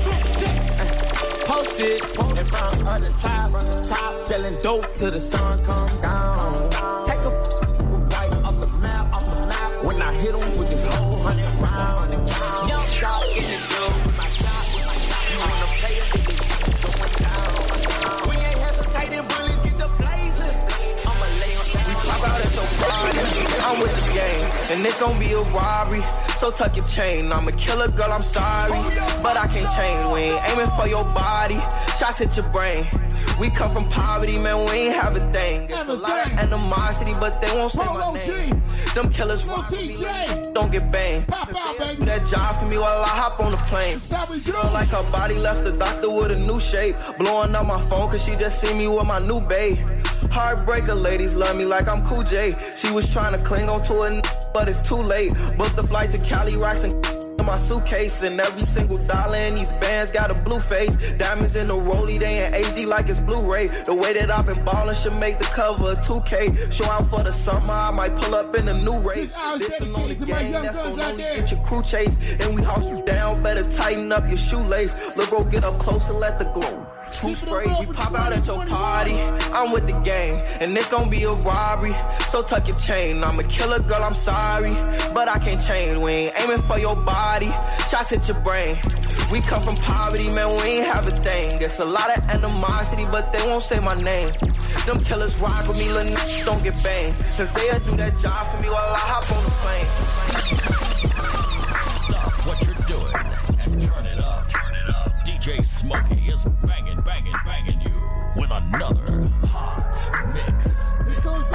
Posted in front of the tribe, selling dope till the sun come down. Take a right off the map. When I hit him with this whole 100 round. Young dog in the door with my shot. You wanna play it, then going down. We ain't hesitating, bullies get the blazing. I'ma lay on down. We pop out at your party. I'm with the game, and it's gonna be a robbery. So tuck your chain, I'm a killer, girl, I'm sorry. But I can't change, we ain't aiming for your body. Shots hit your brain. We come from poverty, man, we ain't have a thing. There's a lot of animosity, but they won't say my name. Them killers want me, don't get banged. Pop out, baby. Do that job for me while I hop on the plane. Feel like her body left the doctor with a new shape. Blowing up my phone cause she just see me with my new babe. Heartbreaker ladies love me like I'm Cool J. She was trying to cling on to a but it's too late. Booked the flight to Cali, rocks and in my suitcase. And every single dollar in these bands got a blue face. Diamonds in the rollie, they in HD like it's Blu-ray. The way that I've been ballin' should make the cover of 2K. Show out for the summer, I might pull up in a new race. This is on the game, that's gonna only get your crew chase. And we house you down, better tighten up your shoelace. Look, bro, get up close and let the glow. True straight, we pop out at your party. I'm with the gang, and it's gonna be a robbery. So tuck your chain, I'm a killer, girl, I'm sorry. But I can't change, we ain't aiming for your body. Shots hit your brain. We come from poverty, man, we ain't have a thing. There's a lot of animosity, but they won't say my name. Them killers ride with me, little niggas don't get banged. Cause they'll do that job for me while I hop on the plane. Stop what you're doing and turn it up. DJ Smokey is banging you with another hot mix. Here comes that queen.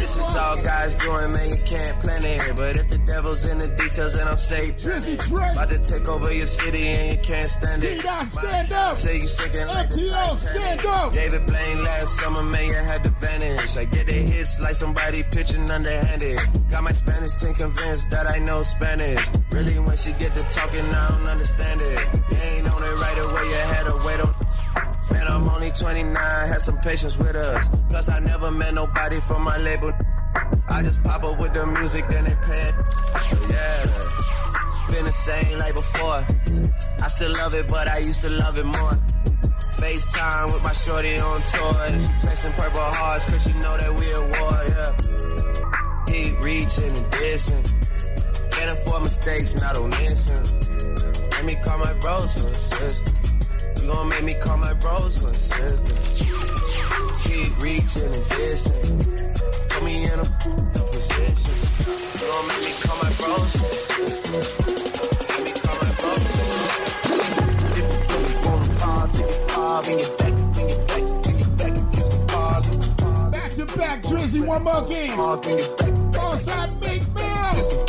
This is all God's doing, man, you can't plan it. But if the devil's in the details, then I'm safe. About to take over your city and you can't stand it. Stand up. Say you sick and like MTL, stand up. David Blaine last summer, man, you had to vanish. I get the hits like somebody pitching underhanded. Got my Spanish team convinced that I know Spanish. Really, when she get to talking, I don't understand it. You ain't on it right away, you had to wait on. Man, I'm only 29, had some patience with us. Plus, I never met nobody from my label. I just pop up with the music, then they pay it. Yeah, been the same like before. I still love it, but I used to love it more. FaceTime with my shorty on tour. She texting purple hearts, cause she know that we at war, yeah. Keep reaching and dissing. Can't afford mistakes, not on instant. Let me call my bros for assistance. You gon' make me call my bros for assistance. Keep reaching and dissing. Put me in a position. You gon' make me call my bros for assistance. Let me call my bros for assistance. If you put me on the bar, take it far, bring it back, bring it back, bring it back against the bar. Back to back, Drizzy, one more game. Bring it back. Outside Big Bill.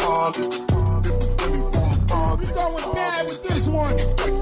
We going bad with this one.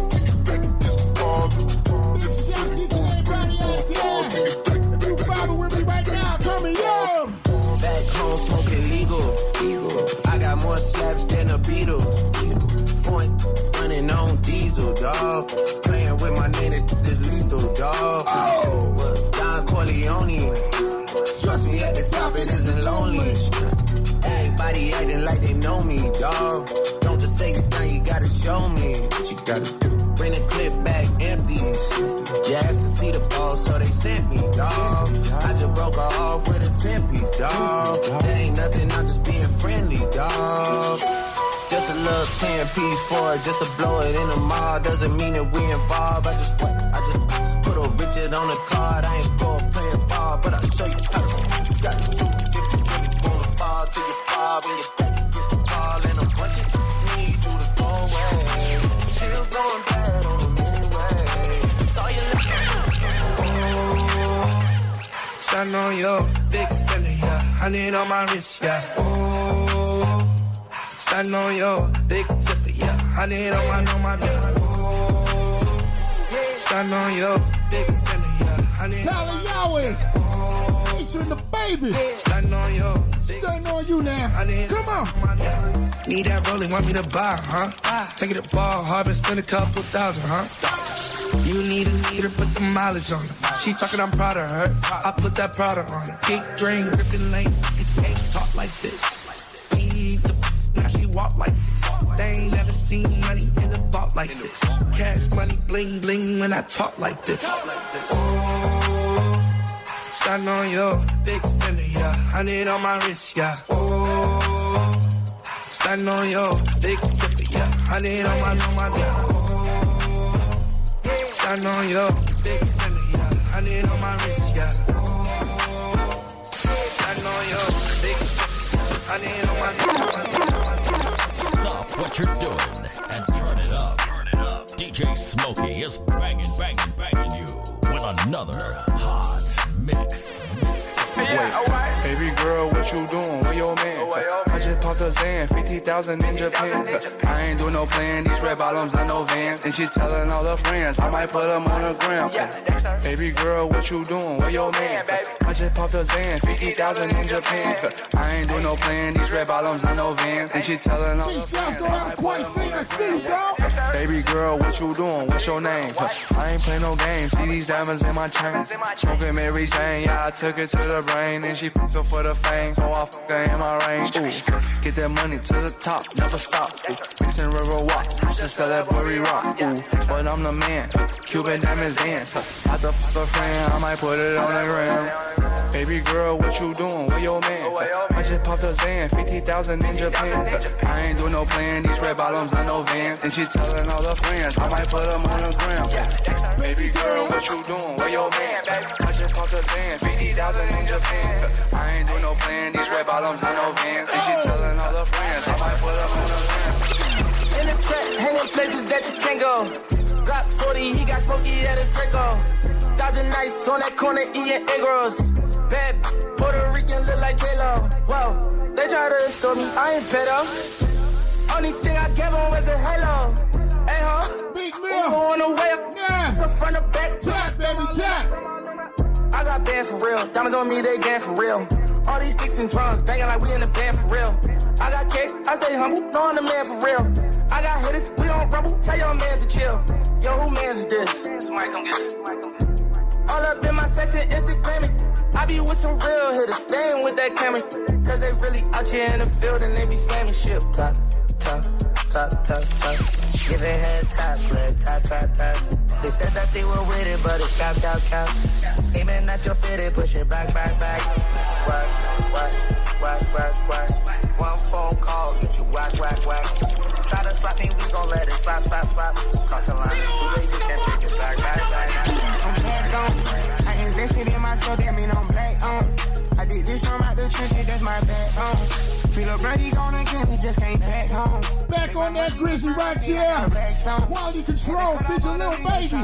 Big shouts to each and everybody out there. If you vibing with me right now, tell me yo. Back home smoking legal. I got more slaps than the Beatles. Point running on diesel, dog. Playing with my name, this lethal, dog. Oh. Don Corleone. Trust me, at the top it isn't lonely. Everybody acting like they know me, dog. Don't just say it down, you gotta show me what you gotta do. Bring the clip back empties. You asked to see the ball, so they sent me, dog. I just broke her off with a 10-piece, dog. There ain't nothing, I'm just being friendly, dog. Just a little 10-piece for it, just to blow it in the mall. Doesn't mean that we involved. I just put a Richard on the card. I ain't going playing ball, but I'll show you how to got to do. If you really wanna fall till you fall, when your back against the wall, and a bunch of need you to go away. Still going bad on them anyway. Saw you Stand on your big spender, yeah. I need on my wrist, yeah. Oh, stand on your big zipper, yeah. I need on my yeah. Oh, stand on your big spender, yeah. I need Tyler Yahweh. Featuring the baby. Stand on your Stand on you now. Come on. Need that rolling, want me to buy, huh? Take it to ball, hard and spend a couple thousand, huh? You need to put the mileage on it. She talking, I'm proud of her. I put that Prada on it. Big drain, gripping lane. It's ain't talk like this. Beat the now she walk like this. They ain't never seen money in the vault like this. Cash money, bling bling when I talk like this. Oh, stand on your big spender, yeah. I need on my wrist, yeah. Oh, stand on your big tipper, yeah. I need on my yeah. Stand on your big spender, yeah. I need on my wrist, yeah. Stand on your big tipper, yeah. I need on my Stop what you're doing and turn it up. DJ Smokey is banging you with another hot mix. Wait, baby girl, what you doing? Where your man? I just popped a Zan, 50,000 in Japan. I ain't doing no plan, these red bottoms, I know Vans. And she telling all her friends, I might put them on the gram. Baby girl, what you doing? Where your man? I just popped a Zan, 50,000 in Japan. I ain't doing no plan, these red bottoms, I know Vans. And she telling all her friends, I might put them on the gram. Baby girl, what you doing? What's your name? I ain't play no games, see these diamonds in my chain. Smoking Mary Jane, yeah, I took it to the brain. And she fucked up for the fame, so I fuck her in my range. Ooh, get that money to the top, never stop. Ooh, mixing river walk, used to sell that Burry Rock. Ooh, but I'm the man, Cuban diamonds dance. I the fuck a friend, I might put it on the gram. Baby girl, what you doing? Where your man? I just popped a Zan, 50,000 in Japan. I ain't doing no plan, these red bottoms, I know Vans. And she telling all her friends, I might put them on the gram. Baby girl, what you doing? Where your man? I just popped a Zan, 50,000 in Japan. I ain't doing no plan, these red bottoms, I know Vans. And she telling all her friends, I might put them on the gram. In the track, hanging places that you can't go. Glock 40, he got Smokey at a Draco. 1,000 nights on that corner eating egg rolls. bad. Puerto Rican look like J-Lo. Whoa, they try to extort me, I ain't pedo. Only thing I gave them was a halo. Hey ho, Big Mill. On the way up, yeah. The front of back, tap, baby, tap. I got bands for real, diamonds on me, they gang for real. All these sticks and drums, banging like we in the band for real. I got cake, I stay humble, knowing the man for real. I got hitters, we don't rumble, tell your mans to chill. Yo, who mans is this? Somebody come get this. All up in my section, Instagramming. I be with some real hitters, staying with that camera. Cause they really out here in the field and they be slamming shit. Top, top, top, top, top. Giving head taps, leg tap, tap, tap. They said that they were with it, but it's cap, cap, cap. Aiming at your fitted, push it back, back, back. Whack. One phone call, get you whack, whack, whack. Try to slap me, we gon' let it slap, slap, slap. Cross the line, it's too late, you can't take it back, back, back. I'm back on. I invested in myself, that mean I'm black on. I did this from out the trenches, that's my back home. Feel a brother, he gonna get me, just came back home. Back on that Grizzly right here. Quality control, feature Lil Baby.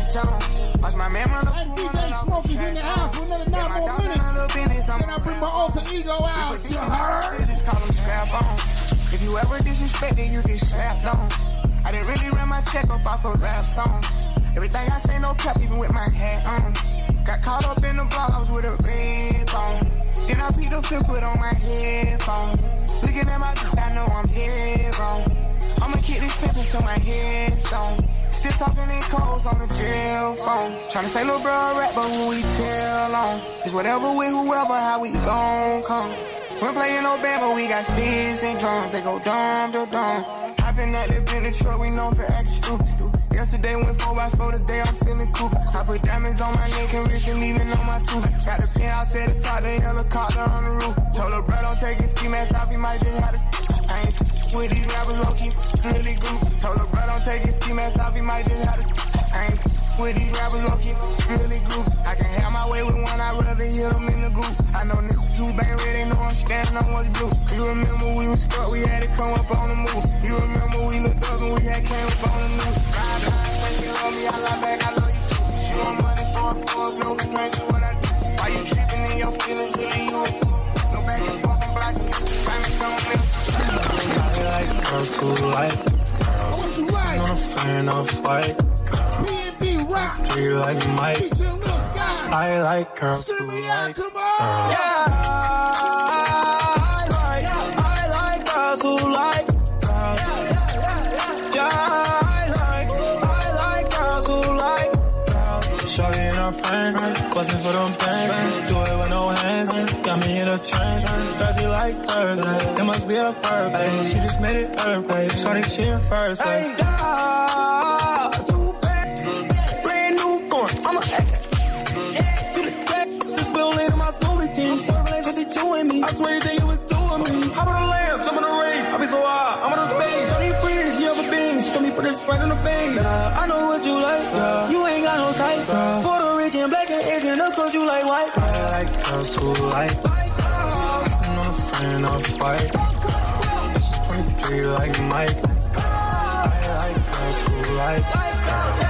Watch my man run up. DJ Smokey's in the house for another 9 more minutes. Then I bring my alter ego out. You heard? Just call him scrap on. If you ever disrespect it, you get slapped on. I didn't really run my check up off of rap songs. Everything I say, no cap, even with my hat on. Got caught up in the blogs with a red bone. Then I peed the flip, put on my headphones. Looking at my dick, I know I'm dead wrong. I'ma kick this flip until my headstone. Still talking in codes on the jail phones. Tryna say little bro rap, but who we tell on? It's whatever with whoever, how we gon' come. We're playing no band, but we got sticks and drums. They go dumb, to dumb. Hopping at the bin, the truck, we known for acting stupid. Yesterday went 4x4, today I'm feeling cool. I put diamonds on my neck and wrist and leaving on my tooth. Got the penthouse at the top, the helicopter on the roof. Told her bro don't take his ski mask off, he might just have to. I ain't with these rappers low-key, really good. Told her bro don't take his ski mask off, he might just have to. I ain't with these rappers low-key, really good. I can have my way with one, I'd rather hear them in the group. I know niggas too bang ready, know I'm standing on what's blue. You remember we was stuck, we had to come up on the move. You remember we looked up and we had came up on the move. Me, I love back, I love you too. She want money for a club, no complaints what I do. Why you tripping in your feelings, really you? No back and forth, I'm blocking you. Find me something else. I like girls who like girls. What you like? I'm not a fan of white girls. B&B rock. Do you like Mike? Feature Lil Skies. I like girls who like come on. girls. Yeah, I like girls who like girls. Yeah. Shorty and her friends, bustin' for them bands. Do it with no hands, got me in a trance. Thirsty like Thursday, it must be a birthday. She just made it earthquake, shorty she in first place. Too bad, brand new form, I'm a X. To the back, this bill laid in my soul team. Swerving like she chewing me, I swear you think it was two of me. Hop on the lamp, jump on the rave, I be so high, I'm on the space. Shorty free, she have a bean, she told me put this right in the face. I know what you like, you ain't got no type. Puerto Rican, black and Asian, of course you like white. I like girls who like girls. I'm not a fan of white girls. She's 23 like Mike. I like girls who like girls.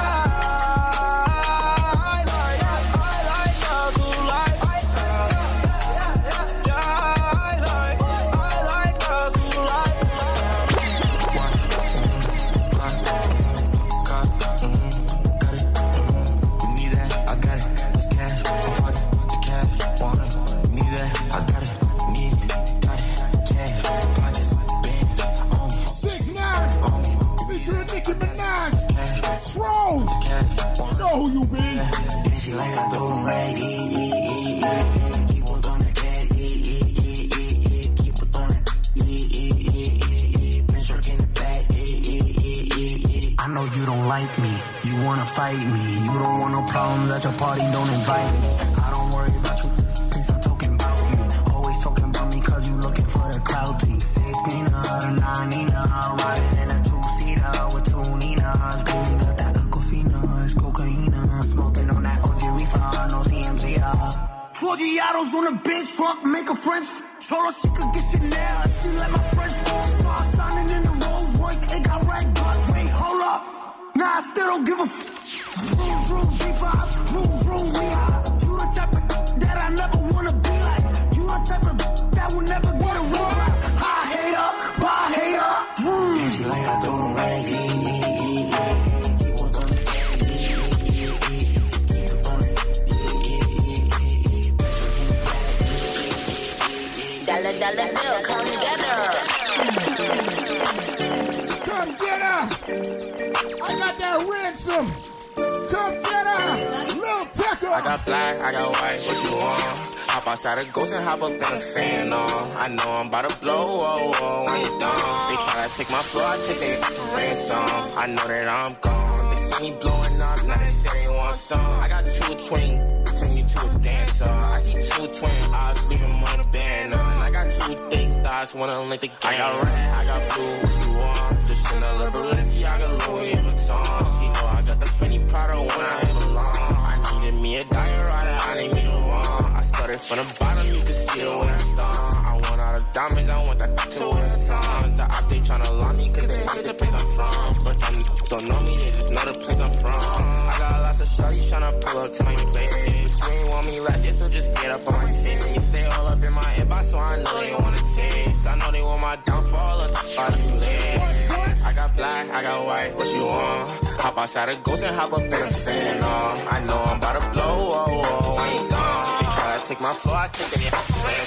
Troll, you know who you be. She like I do right. Keep on doing that. Keep on doing that. Bitch working the back. I know you don't like me. You wanna fight me. You don't want no problems at your party. Don't invite me. I don't worry about you. Please stop talking about me. Always talking about me 'cause you looking for the clout team. 6 Nina, 9 Nina, riding in a 2-seater with 2 Ninas. Baby got that Aquafina, it's cocaine. Smoking on that OG reefer, no TMZ. 4 Giados on the bench, fuck, make a friend. Told her she could get Chanel if she let my friends. Star shining in the Rolls Royce, it got red buttons. Wait, hold up. Nah, I still don't give a Vroom, vroom, G5, vroom, vroom, we high. You the type of that I never wanna I got black, I got white, what you want? Hop outside a ghost and hop up in a fan on. I know I'm about to blow, oh, oh, when you done. They try to take my floor, I take their ransom. I know that I'm gone. They see me blowing up, now they say they want some. I got 2 twin, turn you to a dancer. I see 2 twin eyes, leaving on the band on. I got 2 thick thighs, wanna link the game. I got red, I got blue, what you want? The Chanel, Balenciaga, Louis Vuitton. She know I got the Fendi Prada when I ain't alone. I needed me a diet rider, I need me the one. I started from the bottom, you can see the way I start. I want all the diamonds, I want that to wear the time. The op, they tryna lie me, cause they hate the place I'm from. But them don't know me, they just know the place I'm from. I got lots of shawties tryna pull up to my place. You ain't want me last year, so just get up on my face. Stay all up in my inbox, so I know they wanna taste. I know they want my downfall, or the try to late. I got black, I got white, what you want? Hop outside a ghost and hop up in a fan on. I know I'm about to blow, oh, oh, when you done. They try to take my floor, I take their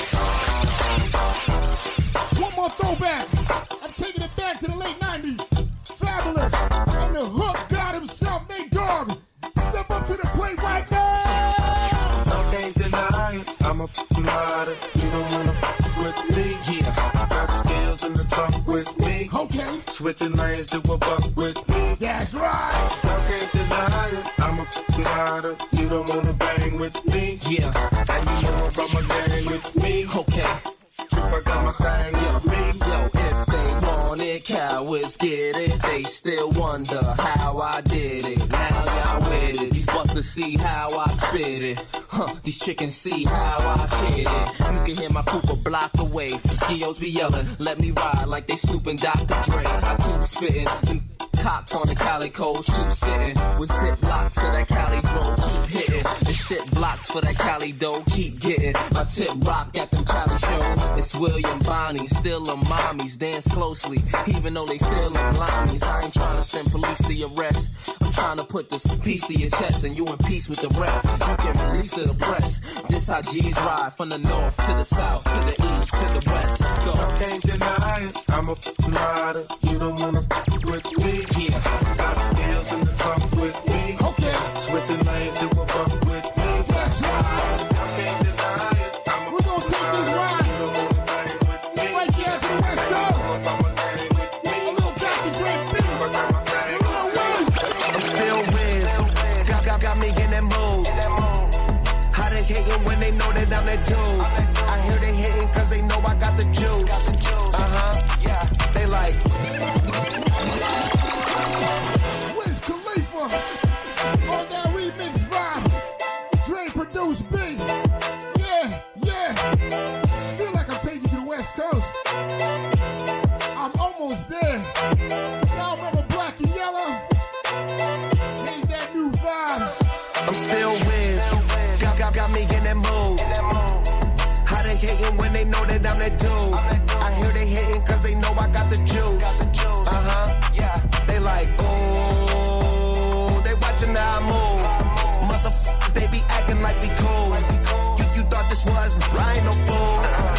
ransom. One more throwback. I'm taking it back to the late 90s. Fabulous. And the hook god himself, Nate Dogg. Step up to the plate right now. No, can't deny it. I'm a rider. You don't wanna with me. Yeah. Got skills in the trunk with me. Okay. Switching lanes to a buck with me. That's right. No, can't deny it. I'm a rider. You don't wanna bang with me. Yeah. And you know about my gang with me. Okay. Trip, I got my thing with me. Yo, if they want it, cowards get it. They still wonder how I did it. Now y'all with it. These busters see how I spit it. These chickens see how I hit it. You can hear my coupe a block away. Skios be yelling, let me ride like they snooping Dr. Dre. I keep spitting. Cops on the calico, keep sitting. With zip locks for that Cali bro, keep hitting. The shit blocks for that Cali dough, keep getting. My tip rock at them Cali shows. It's William Bonnie, still them mommies. Dance closely, even though they feel them limeys. I ain't trying to send police to your arrest. I'm trying to put this piece to your chest and you in peace with the rest. You can release to the press. This how G's ride from the north to the south, to the east, to the west. Let's go. Can't deny it. I'm a rider. You don't wanna with me. Yeah. Got skills in the trunk with me. Okay. Switching lanes to a buck with me. That's right. Can't deny it. We're gonna take this ride right there to the West Coast. A little Dr. Dre beat. I'm still Wiz. Got me in that mood. How they hating when they know that I'm that dude? I hear they hating cause they know I got the juice. Yeah. They like Wiz Khalifa on that remix vibe. Dre produced B. Yeah. Feel like I'm taking you to the West Coast. I'm almost there. Y'all remember Black and Yellow? Here's that new vibe. I'm still Wiz. Got me in that mood. How they hating when they know that I'm that dude? I hear they hating cause they know I got the juice. Yeah. They like, oh, they watching how I move. Motherfuckers, they be acting like we cool. You thought this was, I ain't no fool.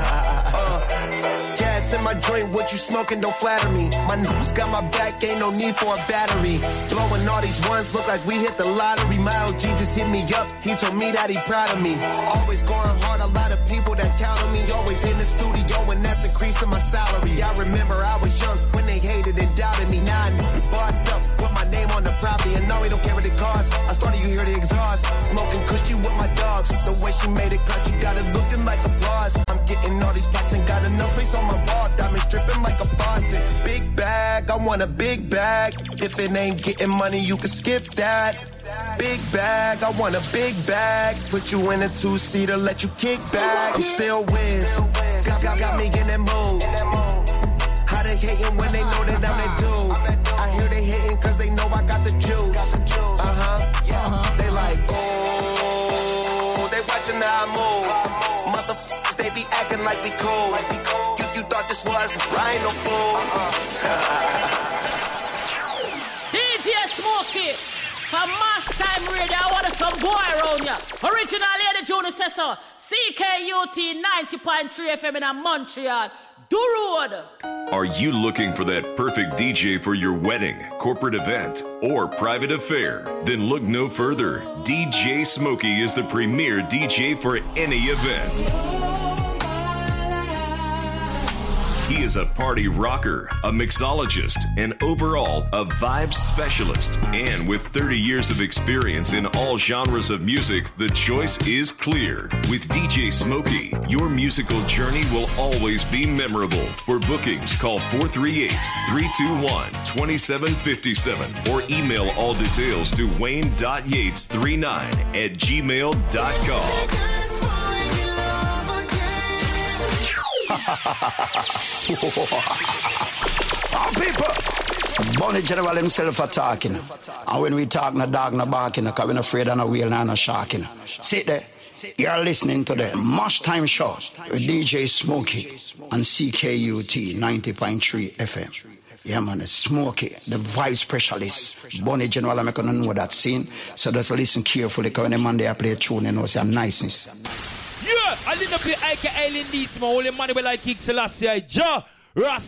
Gas in my joint, what you smoking don't flatter me. My niggas got my back, ain't no need for a battery. Blowing all these ones, look like we hit the lottery. My OG just hit me up, he told me that he proud of me. Always going hard, a lot of people that count on me. Always in the studio, and that's increasing my salary. I remember I was young when they hated and doubted me. Now I bossed up, put my name on the property, and no, we don't care what it costs. I started, you hear the exhaust, smoking cushy with my dogs. The way she made it cut, you got it looking like applause. I'm getting all these plaques and got enough space on my wall. Diamonds dripping like a faucet. Big bag, I want a big bag. If it ain't getting money, you can skip that. Big bag, I want a big bag. Put you in a two-seater, let you kick back. I'm still Wiz. Got me in that mood. How they hating when they know that I'm that dude? I hear they hating cause they know I got the juice. They like, oh, they watching how I move. Motherfuckers, they be acting like we cool. You thought this was, I ain't no fool. DJ Smokey, from Mass Time Radio, I want some boy around ya. Original Lady June says so. CKUT 90.3 FM in Montreal. Do road. Are you looking for that perfect DJ for your wedding, corporate event, or private affair? Then look no further. DJ Smokey is the premier DJ for any event. He is a party rocker, a mixologist, and overall a vibes specialist. And with 30 years of experience in all genres of music, the choice is clear. With DJ Smokey, your musical journey will always be memorable. For bookings, call 438-321-2757 or email all details to wayne.yates39@gmail.com. Our people, Bonnie General himself are talking. And when we talk, no dog, no barking, because we're not afraid of no wheel, no sharking. Sit there. You're listening to the Mush Time Show with DJ Smokey on CKUT 90.3 FM. Yeah, man, it's Smokey, the vibe specialist. Bonnie General, I'm not going to know that scene. So just listen carefully, because when the man there play a tune, you know, it's a niceness. Yeah, I didn't play Ike Alien Needs, my only money will I kick Selassie. Ja, Ras.